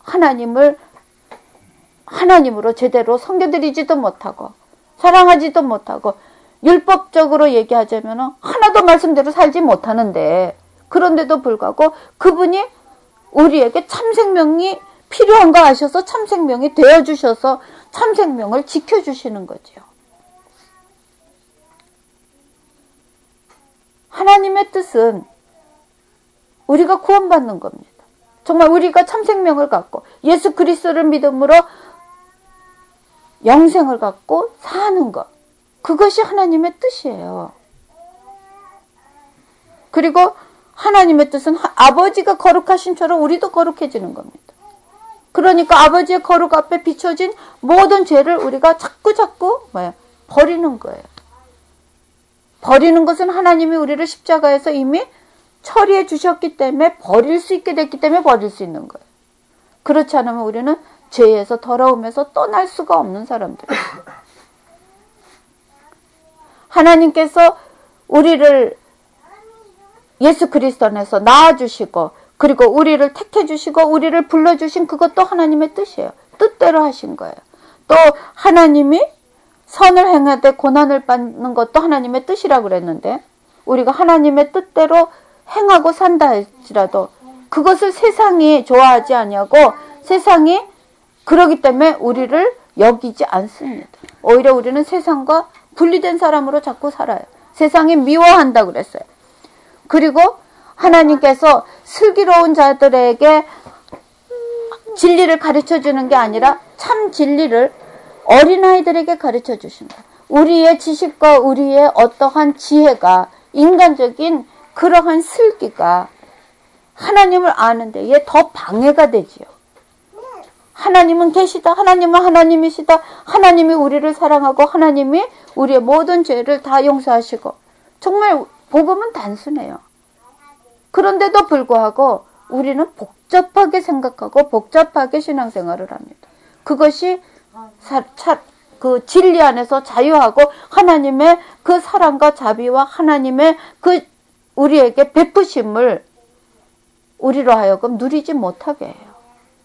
하나님으로 제대로 섬겨드리지도 못하고 사랑하지도 못하고 율법적으로 얘기하자면 하나도 말씀대로 살지 못하는데 그런데도 불구하고 그분이 우리에게 참생명이 필요한 거 아셔서 참생명이 되어주셔서 참생명을 지켜주시는 거죠. 하나님의 뜻은 우리가 구원받는 겁니다. 정말 우리가 참생명을 갖고 예수 그리스도를 믿음으로 영생을 갖고 사는 것. 그것이 하나님의 뜻이에요. 그리고 하나님의 뜻은 아버지가 거룩하신처럼 우리도 거룩해지는 겁니다. 그러니까 아버지의 거룩 앞에 비춰진 모든 죄를 우리가 자꾸 버리는 거예요. 버리는 것은 하나님이 우리를 십자가에서 이미 처리해 주셨기 때문에 버릴 수 있게 됐기 때문에 버릴 수 있는 거예요. 그렇지 않으면 우리는 죄에서 더러움에서 떠날 수가 없는 사람들이에요. 하나님께서 우리를 예수 그리스도 안에서 낳아주시고 그리고 우리를 택해주시고 우리를 불러주신 그것도 하나님의 뜻이에요. 뜻대로 하신 거예요. 또 하나님이 선을 행하되 고난을 받는 것도 하나님의 뜻이라고 그랬는데 우리가 하나님의 뜻대로 행하고 산다 할지라도 그것을 세상이 좋아하지 아니하고 세상이 그러기 때문에 우리를 여기지 않습니다. 오히려 우리는 세상과 분리된 사람으로 자꾸 살아요. 세상이 미워한다 그랬어요. 그리고 하나님께서 슬기로운 자들에게 진리를 가르쳐 주는 게 아니라 참 진리를 어린아이들에게 가르쳐 주신다. 우리의 지식과 우리의 어떠한 지혜가 인간적인 그러한 슬기가 하나님을 아는 데에 더 방해가 되지요. 하나님은 계시다. 하나님은 하나님이시다. 하나님이 우리를 사랑하고 하나님이 우리의 모든 죄를 다 용서하시고 정말 복음은 단순해요. 그런데도 불구하고 우리는 복잡하게 생각하고 복잡하게 신앙생활을 합니다. 그것이 그 진리 안에서 자유하고 하나님의 그 사랑과 자비와 하나님의 그 우리에게 베푸심을 우리로 하여금 누리지 못하게 해요.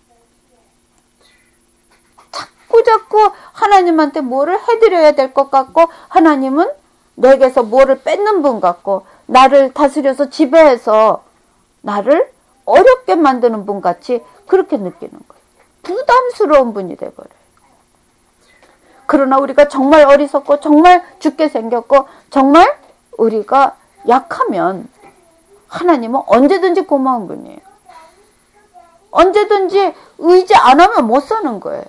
자꾸 하나님한테 뭐를 해드려야 될 것 같고 하나님은 내게서 뭐를 뺏는 분 같고 나를 다스려서 지배해서 나를 어렵게 만드는 분 같이 그렇게 느끼는 거예요. 부담스러운 분이 돼버려요. 그러나 우리가 정말 어리석고 정말 죽게 생겼고 정말 우리가 약하면 하나님은 언제든지 고마운 분이에요. 언제든지 의지 안 하면 못 사는 거예요.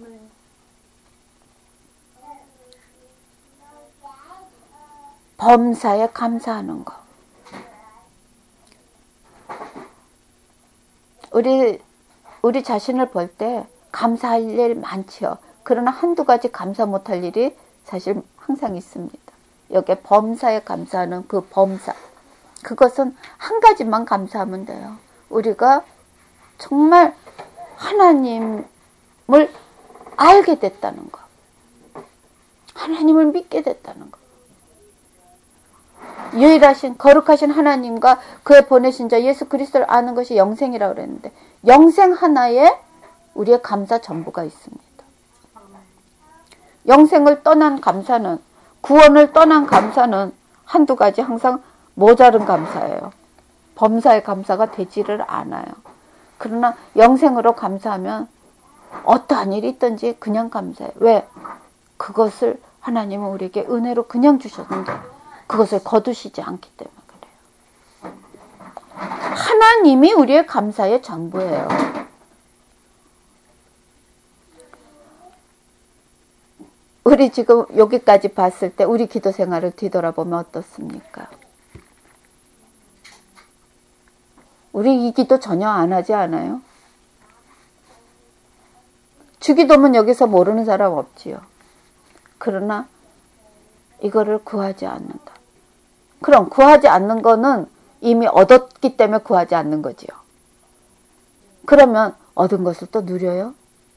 범사에 감사하는 거. 우리 자신을 볼 때 감사할 일 많지요. 그러나 한두 가지 감사 못할 일이 사실 항상 있습니다. 여기에 범사에 감사하는 그 범사. 그것은 한 가지만 감사하면 돼요. 우리가 정말 하나님을 알게 됐다는 거. 하나님을 믿게 됐다는 거. 유일하신 거룩하신 하나님과 그의 보내신 자 예수 그리스도를 아는 것이 영생이라고 그랬는데 영생 하나에 우리의 감사 전부가 있습니다. 영생을 떠난 감사는 구원을 떠난 감사는 한두 가지 항상 모자른 감사예요. 범사의 감사가 되지를 않아요. 그러나 영생으로 감사하면 어떠한 일이 있든지 그냥 감사해요. 왜? 그것을 하나님은 우리에게 은혜로 그냥 주셨는데 그것을 거두시지 않기 때문에 그래요. 하나님이 우리의 감사의 전부예요. 우리 지금 여기까지 봤을 때 우리 기도 생활을 뒤돌아보면 어떻습니까? 우리 이 기도 전혀 안 하지 않아요? 주기도문 여기서 모르는 사람 없지요. 그러나 이거를 구하지 않는다. 그럼 구하지 않는 거는 이미 얻었기 때문에 구하지 않는 거지요. 그러면 얻은 것을 또 누려요?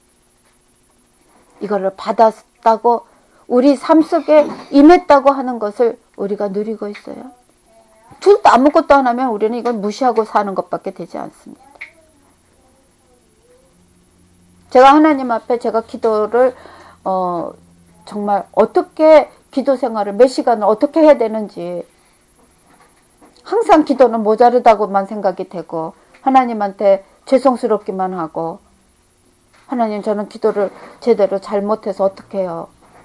이거를 받았다고 우리 삶 속에 임했다고 하는 것을 우리가 누리고 있어요. 둘 다 아무것도 안 하면 우리는 이걸 무시하고 사는 것밖에 되지 않습니다. 제가 하나님 앞에 제가 기도를 정말 어떻게 기도 생활을 몇 시간을 어떻게 해야 되는지 항상 기도는 모자르다고만 생각이 되고 하나님한테 죄송스럽기만 하고 하나님 저는 기도를 제대로 잘못해서 어떻게 해요.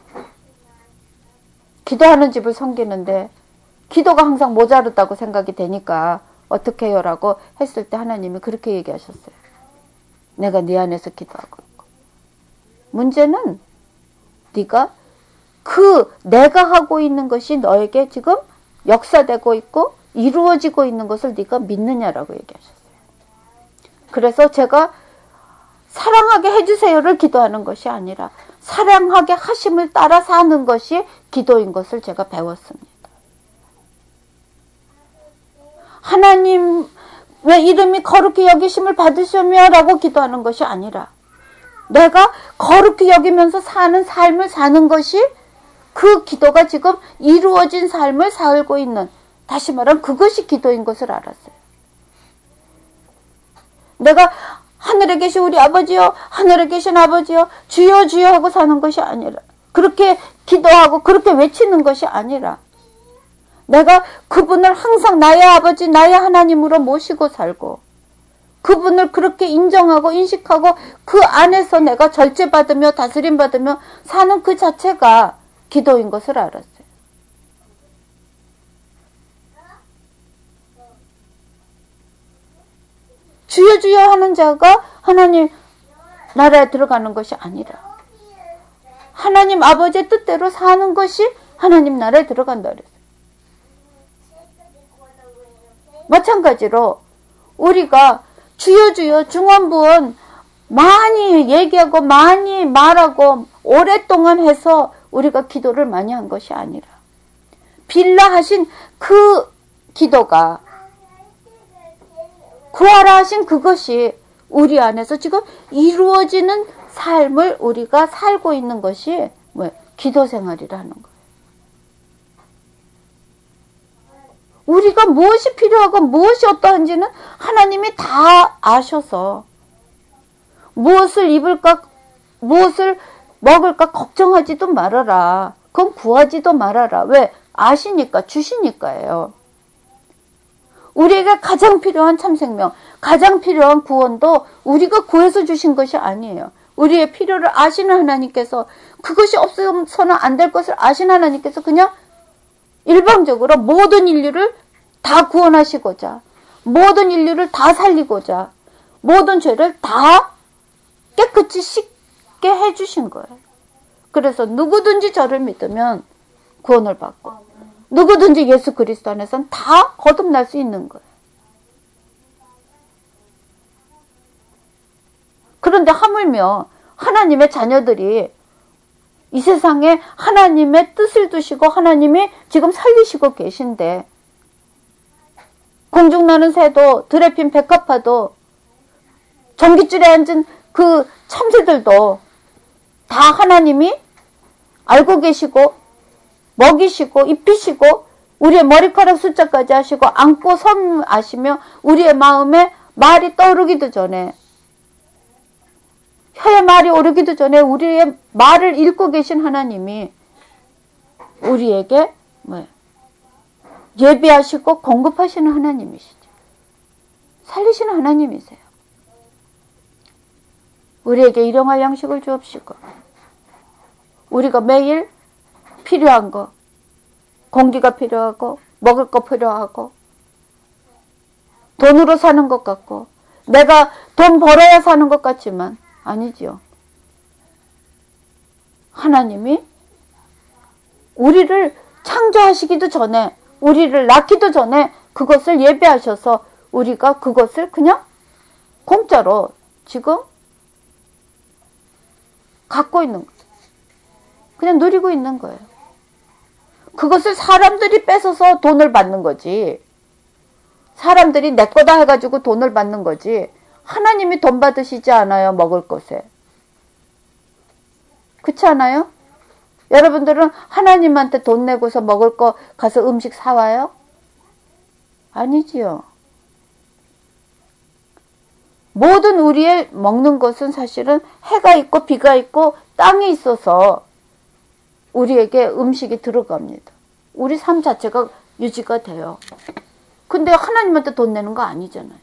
기도하는 집을 섬기는데 기도가 항상 모자르다고 생각이 되니까 어떻게 해요? 라고 했을 때 하나님이 그렇게 얘기하셨어요. 내가 네 안에서 기도하고 있고. 문제는 네가 내가 하고 있는 것이 너에게 지금 역사되고 있고 이루어지고 있는 것을 네가 믿느냐라고 얘기하셨어요. 그래서 제가 사랑하게 해주세요를 기도하는 것이 아니라 사랑하게 하심을 따라 사는 것이 기도인 것을 제가 배웠습니다. 하나님의 이름이 거룩히 여기심을 받으시며 라고 기도하는 것이 아니라 내가 거룩히 여기면서 사는 삶을 사는 것이 그 기도가 지금 이루어진 삶을 살고 있는, 다시 말하면 그것이 기도인 것을 알았어요. 내가 하늘에 계신 우리 아버지요, 하늘에 계신 아버지요, 주여 주여 하고 사는 것이 아니라, 그렇게 기도하고 그렇게 외치는 것이 아니라, 내가 그분을 항상 나의 아버지, 나의 하나님으로 모시고 살고, 그분을 그렇게 인정하고 인식하고 그 안에서 내가 절제받으며 다스림받으며 사는 그 자체가 기도인 것을 알았어요. 주여 주여 하는 자가 하나님 나라에 들어가는 것이 아니라 하나님 아버지의 뜻대로 사는 것이 하나님 나라에 들어간다 그랬어요. 마찬가지로 우리가 주여 주여 중언부언 많이 얘기하고 많이 말하고 오랫동안 해서 우리가 기도를 많이 한 것이 아니라 빌라 하신 그 기도가, 구하라 하신 그것이 우리 안에서 지금 이루어지는 삶을 우리가 살고 있는 것이 기도 생활이라는 거예요. 우리가 무엇이 필요하고 무엇이 어떠한지는 하나님이 다 아셔서 무엇을 입을까 무엇을 먹을까 걱정하지도 말아라. 그건 구하지도 말아라. 왜? 아시니까, 주시니까예요. 우리에게 가장 필요한 참생명, 가장 필요한 구원도 우리가 구해서 주신 것이 아니에요. 우리의 필요를 아시는 하나님께서, 그것이 없어서는 안 될 것을 아시는 하나님께서 그냥 일방적으로 모든 인류를 다 구원하시고자, 모든 인류를 다 살리고자, 모든 죄를 다 깨끗이 씻게 해주신 거예요. 그래서 누구든지 저를 믿으면 구원을 받고, 누구든지 예수 그리스도 안에서는 다 거듭날 수 있는 거예요. 그런데 하물며 하나님의 자녀들이 이 세상에 하나님의 뜻을 두시고 하나님이 지금 살리시고 계신데, 공중나는 새도, 들에 핀 백합화도, 전깃줄에 앉은 그 참새들도 다 하나님이 알고 계시고 먹이시고 입히시고 우리의 머리카락 숫자까지 하시고 안고 섬아시며 우리의 마음에 말이 떠오르기도 전에, 혀에 말이 오르기도 전에 우리의 말을 읽고 계신 하나님이 우리에게 예비하시고 공급하시는 하나님이시죠. 살리시는 하나님이세요. 우리에게 일용할 양식을 주옵시고, 우리가 매일 필요한 거, 공기가 필요하고 먹을 거 필요하고 돈으로 사는 것 같고 내가 돈 벌어야 사는 것 같지만 아니지요. 하나님이 우리를 창조하시기도 전에, 우리를 낳기도 전에 그것을 예배하셔서 우리가 그것을 그냥 공짜로 지금 갖고 있는 거예요. 그냥 누리고 있는 거예요. 그것을 사람들이 뺏어서 돈을 받는 거지, 사람들이 내 거다 해가지고 돈을 받는 거지, 하나님이 돈 받으시지 않아요. 먹을 것에. 그렇지 않아요? 여러분들은 하나님한테 돈 내고서 먹을 거 가서 음식 사와요? 아니지요. 모든 우리의 먹는 것은 사실은 해가 있고 비가 있고 땅에 있어서 우리에게 음식이 들어갑니다. 우리 삶 자체가 유지가 돼요. 근데 하나님한테 돈 내는 거 아니잖아요.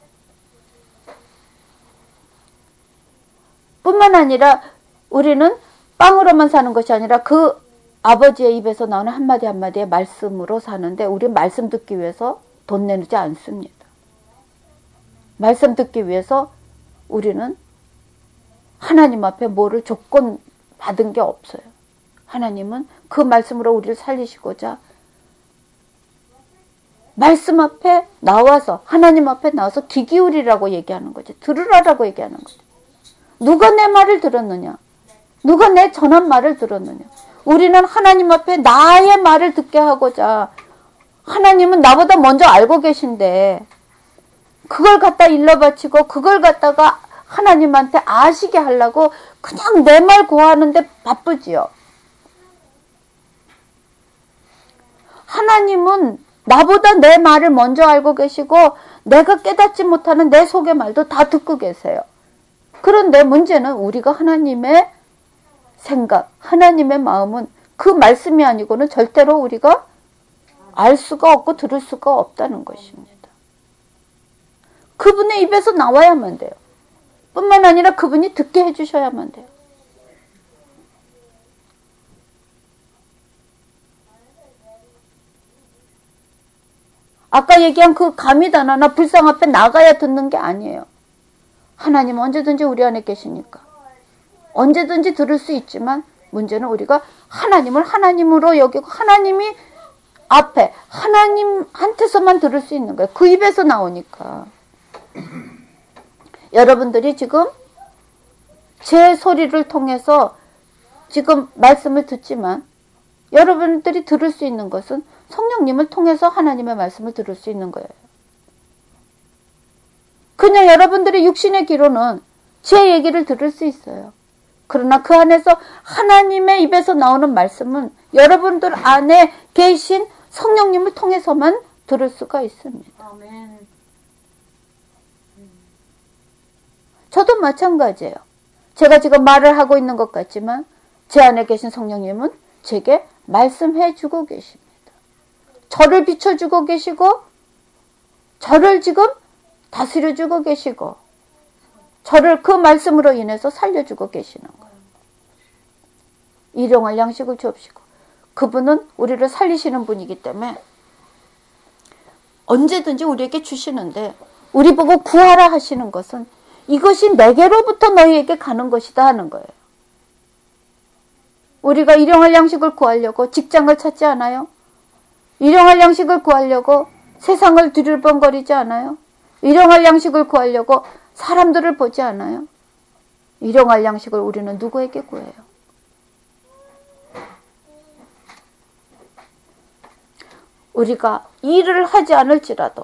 뿐만 아니라 우리는 빵으로만 사는 것이 아니라 그 아버지의 입에서 나오는 한마디 한마디의 말씀으로 사는데, 우리는 말씀 듣기 위해서 돈 내지 않습니다. 말씀 듣기 위해서 우리는 하나님 앞에 뭐를 조건 받은 게 없어요. 하나님은 그 말씀으로 우리를 살리시고자 말씀 앞에 나와서, 하나님 앞에 나와서 귀 기울이라고 얘기하는 거지, 들으라라고 얘기하는 거지. 누가 내 말을 들었느냐? 누가 내 전한 말을 들었느냐? 우리는 하나님 앞에 나의 말을 듣게 하고자, 하나님은 나보다 먼저 알고 계신데 그걸 갖다 일러 바치고 그걸 갖다가 하나님한테 아시게 하려고 그냥 내 말 고하는데 바쁘지요. 하나님은 나보다 내 말을 먼저 알고 계시고 내가 깨닫지 못하는 내 속의 말도 다 듣고 계세요. 그런데 문제는 우리가 하나님의 생각, 하나님의 마음은 그 말씀이 아니고는 절대로 우리가 알 수가 없고 들을 수가 없다는 것입니다. 그분의 입에서 나와야만 돼요. 뿐만 아니라 그분이 듣게 해주셔야만 돼요. 아까 얘기한 그 감이다나나 불상 앞에 나가야 듣는 게 아니에요. 하나님은 언제든지 우리 안에 계시니까 언제든지 들을 수 있지만 문제는 우리가 하나님을 하나님으로 여기고 하나님이 앞에 하나님한테서만 들을 수 있는 거예요. 그 입에서 나오니까. 여러분들이 지금 제 소리를 통해서 지금 말씀을 듣지만 여러분들이 들을 수 있는 것은 성령님을 통해서 하나님의 말씀을 들을 수 있는 거예요. 그냥 여러분들의 육신의 귀로는 제 얘기를 들을 수 있어요. 그러나 그 안에서 하나님의 입에서 나오는 말씀은 여러분들 안에 계신 성령님을 통해서만 들을 수가 있습니다. 아멘. 저도 마찬가지예요. 제가 지금 말을 하고 있는 것 같지만 제 안에 계신 성령님은 제게 말씀해 주고 계십니다. 저를 비춰주고 계시고 저를 지금 다스려 주고 계시고 저를 그 말씀으로 인해서 살려주고 계시는 거예요. 일용할 양식을 주옵시고 그분은 우리를 살리시는 분이기 때문에 언제든지 우리에게 주시는데 우리 보고 구하라 하시는 것은 이것이 내게로부터 너희에게 가는 것이다 하는 거예요. 우리가 일용할 양식을 구하려고 직장을 찾지 않아요? 일용할 양식을 구하려고 세상을 두리번거리지 않아요? 일용할 양식을 구하려고 사람들을 보지 않아요? 일용할 양식을 우리는 누구에게 구해요? 우리가 일을 하지 않을지라도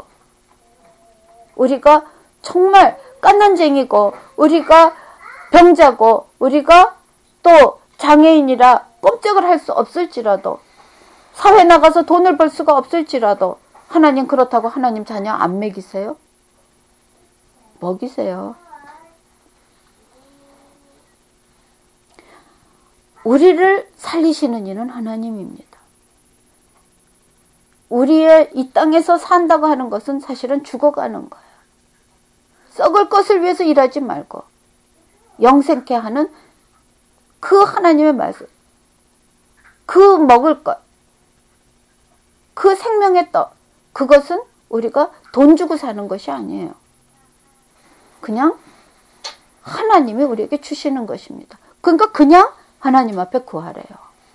우리가 정말 깐난쟁이고 우리가 병자고 우리가 또 장애인이라 꼼짝을 할 수 없을지라도 사회 나가서 돈을 벌 수가 없을지라도 하나님 그렇다고 하나님 자녀 안 먹이세요? 먹이세요. 우리를 살리시는 이는 하나님입니다. 우리의 이 땅에서 산다고 하는 것은 사실은 죽어가는 거예요. 썩을 것을 위해서 일하지 말고 영생케 하는 그 하나님의 말씀, 그 먹을 것, 그 생명의 떡, 그것은 우리가 돈 주고 사는 것이 아니에요. 그냥 하나님이 우리에게 주시는 것입니다. 그러니까 그냥 하나님 앞에 구하래요.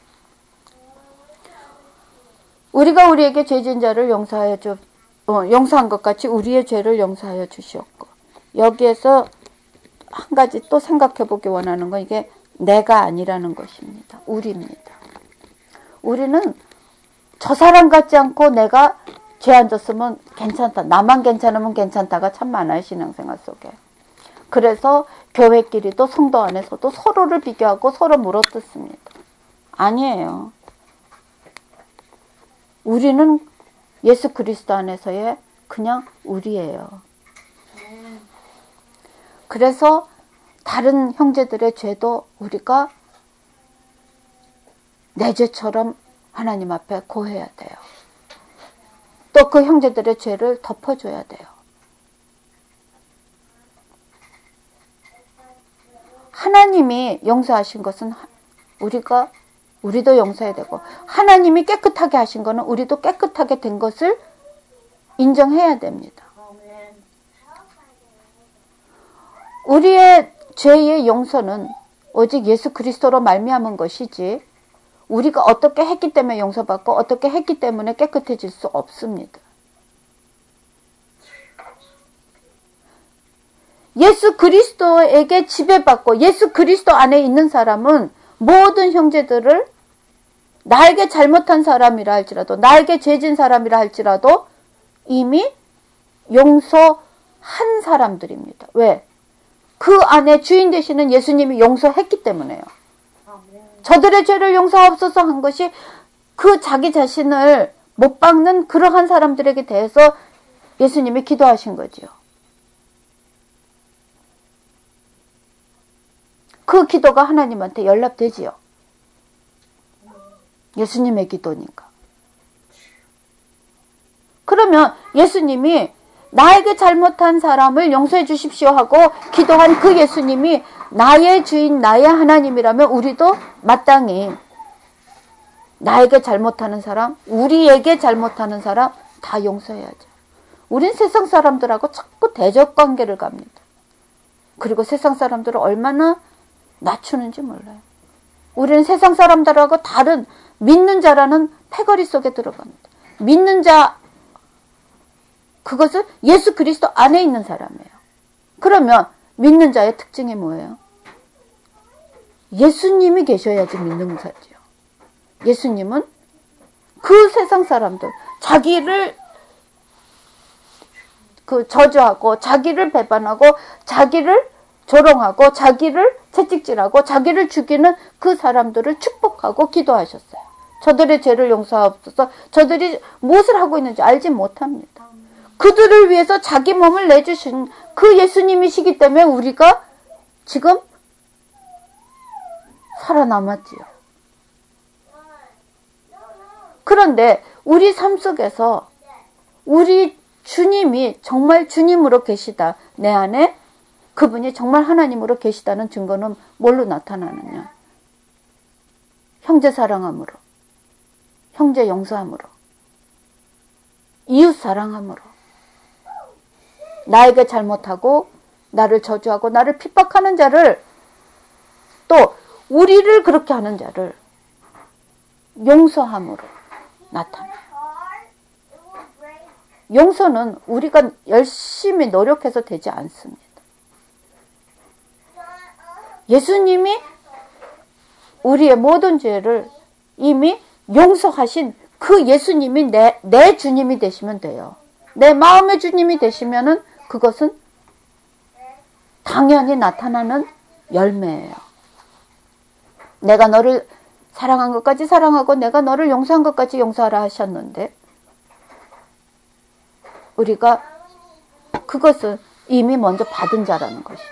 우리가 우리에게 죄진 자를 용서한 것 같이 우리의 죄를 용서하여 주시옵고 여기에서 한 가지 또 생각해 보기 원하는 건 이게 내가 아니라는 것입니다. 우리입니다. 우리는 저 사람 같지 않고 내가 죄 안 졌으면 괜찮다. 나만 괜찮으면 괜찮다가 참 많아요. 신앙생활 속에. 그래서 교회끼리도 성도 안에서도 서로를 비교하고 서로 물어뜯습니다. 아니에요. 우리는 예수 그리스도 안에서의 그냥 우리예요. 그래서 다른 형제들의 죄도 우리가 내 죄처럼 하나님 앞에 고해야 돼요. 또 그 형제들의 죄를 덮어줘야 돼요. 하나님이 용서하신 것은 우리도 용서해야 되고 하나님이 깨끗하게 하신 것은 우리도 깨끗하게 된 것을 인정해야 됩니다. 우리의 죄의 용서는 오직 예수 그리스도로 말미암은 것이지 우리가 어떻게 했기 때문에 용서받고 어떻게 했기 때문에 깨끗해질 수 없습니다. 예수 그리스도에게 지배받고 예수 그리스도 안에 있는 사람은 모든 형제들을 나에게 잘못한 사람이라 할지라도 나에게 죄진 사람이라 할지라도 이미 용서한 사람들입니다. 왜? 그 안에 주인 되시는 예수님이 용서했기 때문에요. 저들의 죄를 용서하옵소서 한 것이 그 자기 자신을 못 박는 그러한 사람들에게 대해서 예수님이 기도하신 거지요. 그 기도가 하나님한테 연락되지요. 예수님의 기도니까. 그러면 예수님이 나에게 잘못한 사람을 용서해 주십시오 하고 기도한 그 예수님이 나의 주인, 나의 하나님이라면 우리도 마땅히 나에게 잘못하는 사람, 우리에게 잘못하는 사람 다 용서해야죠. 우린 세상 사람들하고 자꾸 대적관계를 갑니다. 그리고 세상 사람들을 얼마나 낮추는지 몰라요. 우리는 세상 사람들하고 다른 믿는 자라는 패거리 속에 들어갑니다. 믿는 자, 그것은 예수 그리스도 안에 있는 사람이에요. 그러면 믿는 자의 특징이 뭐예요? 예수님이 계셔야지 믿는 자지요. 예수님은 그 세상 사람들, 자기를 저주하고, 자기를 배반하고, 자기를 조롱하고, 자기를 채찍질하고, 자기를 죽이는 그 사람들을 축복하고 기도하셨어요. 저들의 죄를 용서하옵소서. 저들이 무엇을 하고 있는지 알지 못합니다. 그들을 위해서 자기 몸을 내주신 그 예수님이시기 때문에 우리가 지금 살아남았지요. 그런데 우리 삶 속에서 우리 주님이 정말 주님으로 계시다. 내 안에 그분이 정말 하나님으로 계시다는 증거는 뭘로 나타나느냐? 형제 사랑함으로, 형제 용서함으로, 이웃 사랑함으로, 나에게 잘못하고 나를 저주하고 나를 핍박하는 자를, 또 우리를 그렇게 하는 자를 용서함으로 나타나요. 용서는 우리가 열심히 노력해서 되지 않습니다. 예수님이 우리의 모든 죄를 이미 용서하신 그 예수님이 내 주님이 되시면 돼요. 내 마음의 주님이 되시면은 그것은 당연히 나타나는 열매예요. 내가 너를 사랑한 것까지 사랑하고 내가 너를 용서한 것까지 용서하라 하셨는데 우리가 그것은 이미 먼저 받은 자라는 것이죠.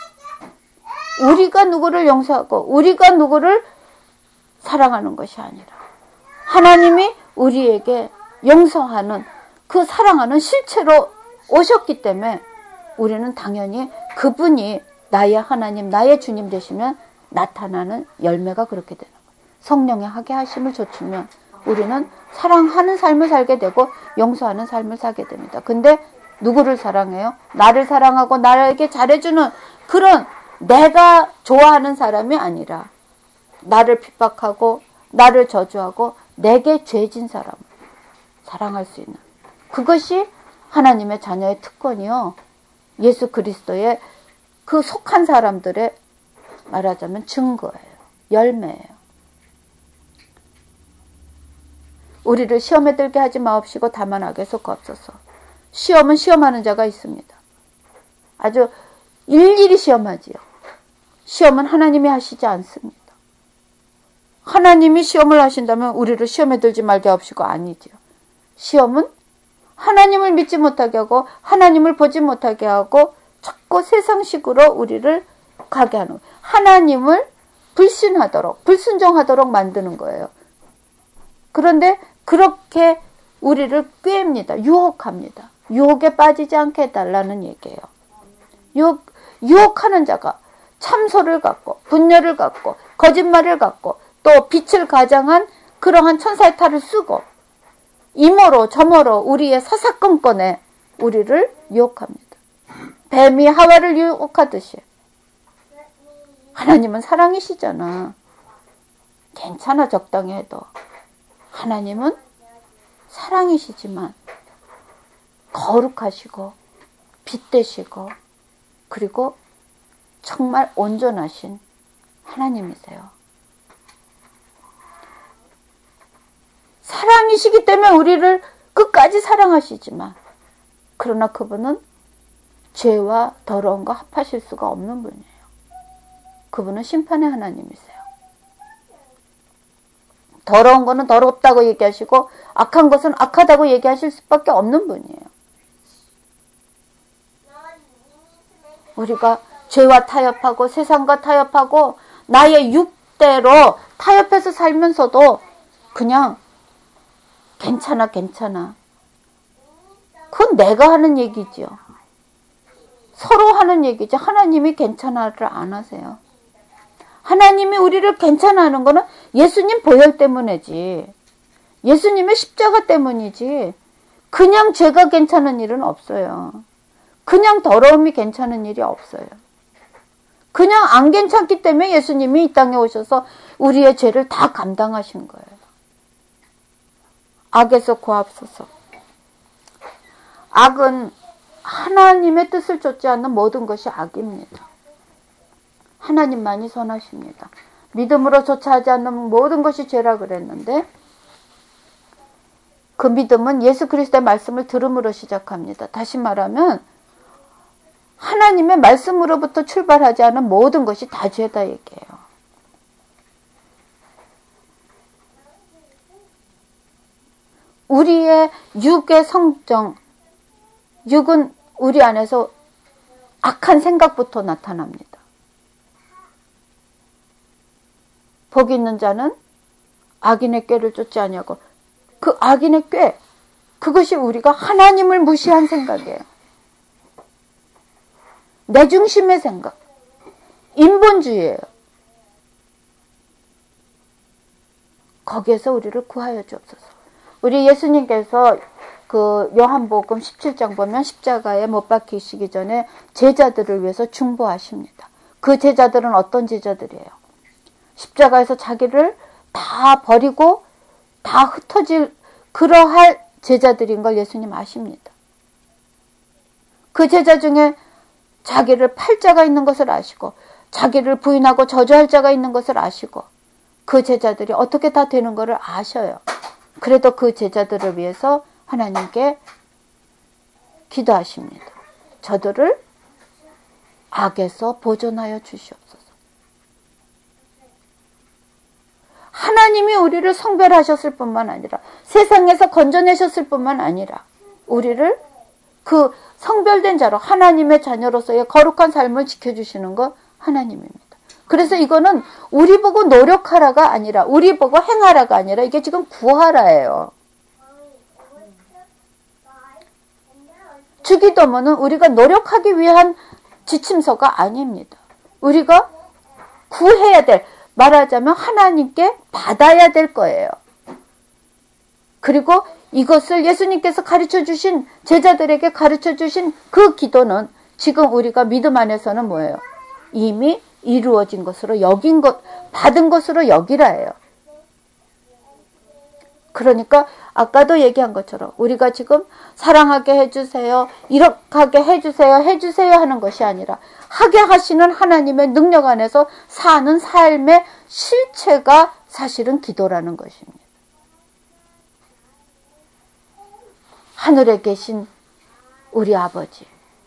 우리가 누구를 용서하고 우리가 누구를 사랑하는 것이 아니라 하나님이 우리에게 용서하는 그 사랑하는 실체로 오셨기 때문에 우리는 당연히 그분이 나의 하나님, 나의 주님 되시면 나타나는 열매가 그렇게 되는 거예요. 성령의 하게 하심을 좇으면 우리는 사랑하는 삶을 살게 되고 용서하는 삶을 살게 됩니다. 근데 누구를 사랑해요? 나를 사랑하고 나에게 잘해주는 그런 내가 좋아하는 사람이 아니라 나를 핍박하고 나를 저주하고 내게 죄진 사람을 사랑할 수 있는 그것이 하나님의 자녀의 특권이요. 예수 그리스도의 그 속한 사람들의 말하자면 증거예요. 열매예요. 우리를 시험에 들게 하지 마옵시고 다만 악에 속하옵소서. 시험은 시험하는 자가 있습니다. 아주 일일이 시험하지요. 시험은 하나님이 하시지 않습니다. 하나님이 시험을 하신다면 우리를 시험에 들지 말게 하옵시고 아니지요. 시험은 하나님을 믿지 못하게 하고 하나님을 보지 못하게 하고 자꾸 세상식으로 우리를 가게 하는 거예요. 하나님을 불신하도록 불순종하도록 만드는 거예요. 그런데 그렇게 우리를 꾀입니다. 유혹합니다. 유혹에 빠지지 않게 해달라는 얘기예요. 유혹하는 자가 참소를 갖고 분열을 갖고 거짓말을 갖고 또 빛을 가장한 그러한 천사의 탈을 쓰고 이모로 저모로 우리의 사사건건에 우리를 유혹합니다. 뱀이 하와를 유혹하듯이 하나님은 사랑이시잖아. 괜찮아 적당히 해도 하나님은 사랑이시지만 거룩하시고 빛되시고 그리고 정말 온전하신 하나님이세요. 사랑이시기 때문에 우리를 끝까지 사랑하시지만 그러나 그분은 죄와 더러움과 합하실 수가 없는 분이에요. 그분은 심판의 하나님이세요. 더러운 거는 더럽다고 얘기하시고 악한 것은 악하다고 얘기하실 수밖에 없는 분이에요. 우리가 죄와 타협하고 세상과 타협하고 나의 육대로 타협해서 살면서도 그냥 괜찮아. 그건 내가 하는 얘기죠. 서로 하는 얘기죠. 하나님이 괜찮아를 안 하세요. 하나님이 우리를 괜찮아하는 거는 예수님 보혈 때문이지. 예수님의 십자가 때문이지. 그냥 죄가 괜찮은 일은 없어요. 그냥 더러움이 괜찮은 일이 없어요. 그냥 안 괜찮기 때문에 예수님이 이 땅에 오셔서 우리의 죄를 다 감당하신 거예요. 악에서 구하옵소서. 악은 하나님의 뜻을 쫓지 않는 모든 것이 악입니다. 하나님만이 선하십니다. 믿음으로 쫓아하지 않는 모든 것이 죄라 그랬는데 그 믿음은 예수 그리스도의 말씀을 들음으로 시작합니다. 다시 말하면 하나님의 말씀으로부터 출발하지 않은 모든 것이 다 죄다 얘기예요. 우리의 육의 성정, 육은 우리 안에서 악한 생각부터 나타납니다. 복 있는 자는 악인의 꾀를 쫓지 아니하고 그 악인의 꾀, 그것이 우리가 하나님을 무시한 생각이에요. 내 중심의 생각, 인본주의예요. 거기에서 우리를 구하여 주옵소서. 우리 예수님께서 그 요한복음 17장 보면 십자가에 못 박히시기 전에 제자들을 위해서 중보하십니다. 그 제자들은 어떤 제자들이에요? 십자가에서 자기를 다 버리고 다 흩어질 그러할 제자들인 걸 예수님 아십니다. 그 제자 중에 자기를 팔 자가 있는 것을 아시고 자기를 부인하고 저주할 자가 있는 것을 아시고 그 제자들이 어떻게 다 되는 것을 아셔요. 그래도 그 제자들을 위해서 하나님께 기도하십니다. 저들을 악에서 보존하여 주시옵소서. 하나님이 우리를 성별하셨을 뿐만 아니라 세상에서 건져내셨을 뿐만 아니라 우리를 그 성별된 자로 하나님의 자녀로서의 거룩한 삶을 지켜주시는 것 하나님입니다. 그래서 이거는 우리 보고 노력하라가 아니라 우리 보고 행하라가 아니라 이게 지금 구하라예요. 주기도문은 우리가 노력하기 위한 지침서가 아닙니다. 우리가 구해야 될, 말하자면 하나님께 받아야 될 거예요. 그리고 이것을 예수님께서 가르쳐주신, 제자들에게 가르쳐주신 그 기도는 지금 우리가 믿음 안에서는 뭐예요? 이미 이루어진 것으로 여긴 것, 받은 것으로 여기라예요. 그러니까 아까도 얘기한 것처럼 우리가 지금 사랑하게 해주세요, 이렇게 해주세요 하는 것이 아니라 하게 하시는 하나님의 능력 안에서 사는 삶의 실체가 사실은 기도라는 것입니다. 하늘에 계신 우리 아버지,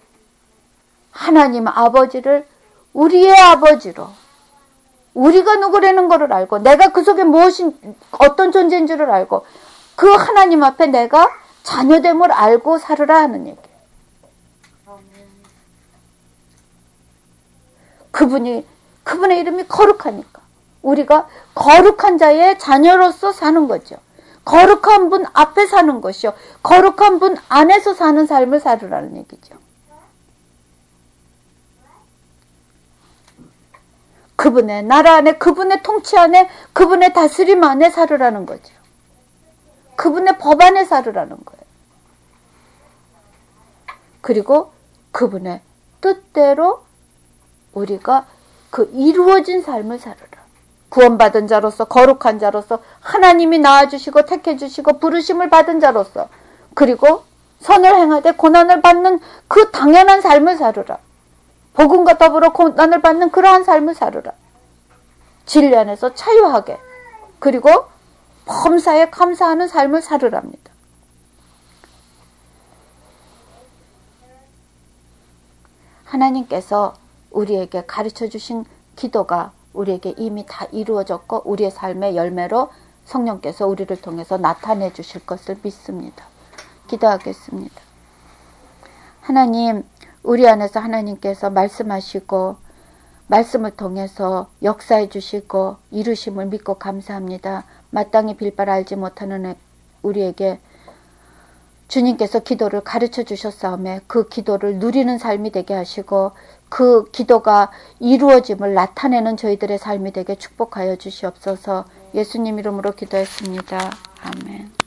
하나님 아버지를 우리의 아버지로, 우리가 누구라는 것을 알고 내가 그 속에 어떤 존재인 줄을 알고 그 하나님 앞에 내가 자녀됨을 알고 살으라 하는 얘기예요. 그분의 이름이 거룩하니까 우리가 거룩한 자의 자녀로서 사는 거죠. 거룩한 분 앞에 사는 것이요, 거룩한 분 안에서 사는 삶을 살으라는 얘기죠. 그분의 나라 안에, 그분의 통치 안에, 그분의 다스림 안에 살으라는 거죠. 그분의 법 안에 살으라는 거예요. 그리고 그분의 뜻대로 우리가 그 이루어진 삶을 살으라. 구원받은 자로서, 거룩한 자로서, 하나님이 낳아주시고 택해주시고 부르심을 받은 자로서, 그리고 선을 행하되 고난을 받는 그 당연한 삶을 살으라. 복음과 더불어 고난을 받는 그러한 삶을 살으라. 진리 안에서 자유하게, 그리고 범사에 감사하는 삶을 살으랍니다. 하나님께서 우리에게 가르쳐 주신 기도가 우리에게 이미 다 이루어졌고 우리의 삶의 열매로 성령께서 우리를 통해서 나타내 주실 것을 믿습니다. 기도하겠습니다. 하나님, 우리 안에서 하나님께서 말씀하시고 말씀을 통해서 역사해 주시고 이루심을 믿고 감사합니다. 마땅히 빌바를 알지 못하는 우리에게 주님께서 기도를 가르쳐 주셨사오매 그 기도를 누리는 삶이 되게 하시고 그 기도가 이루어짐을 나타내는 저희들의 삶이 되게 축복하여 주시옵소서. 예수님 이름으로 기도했습니다. 아멘.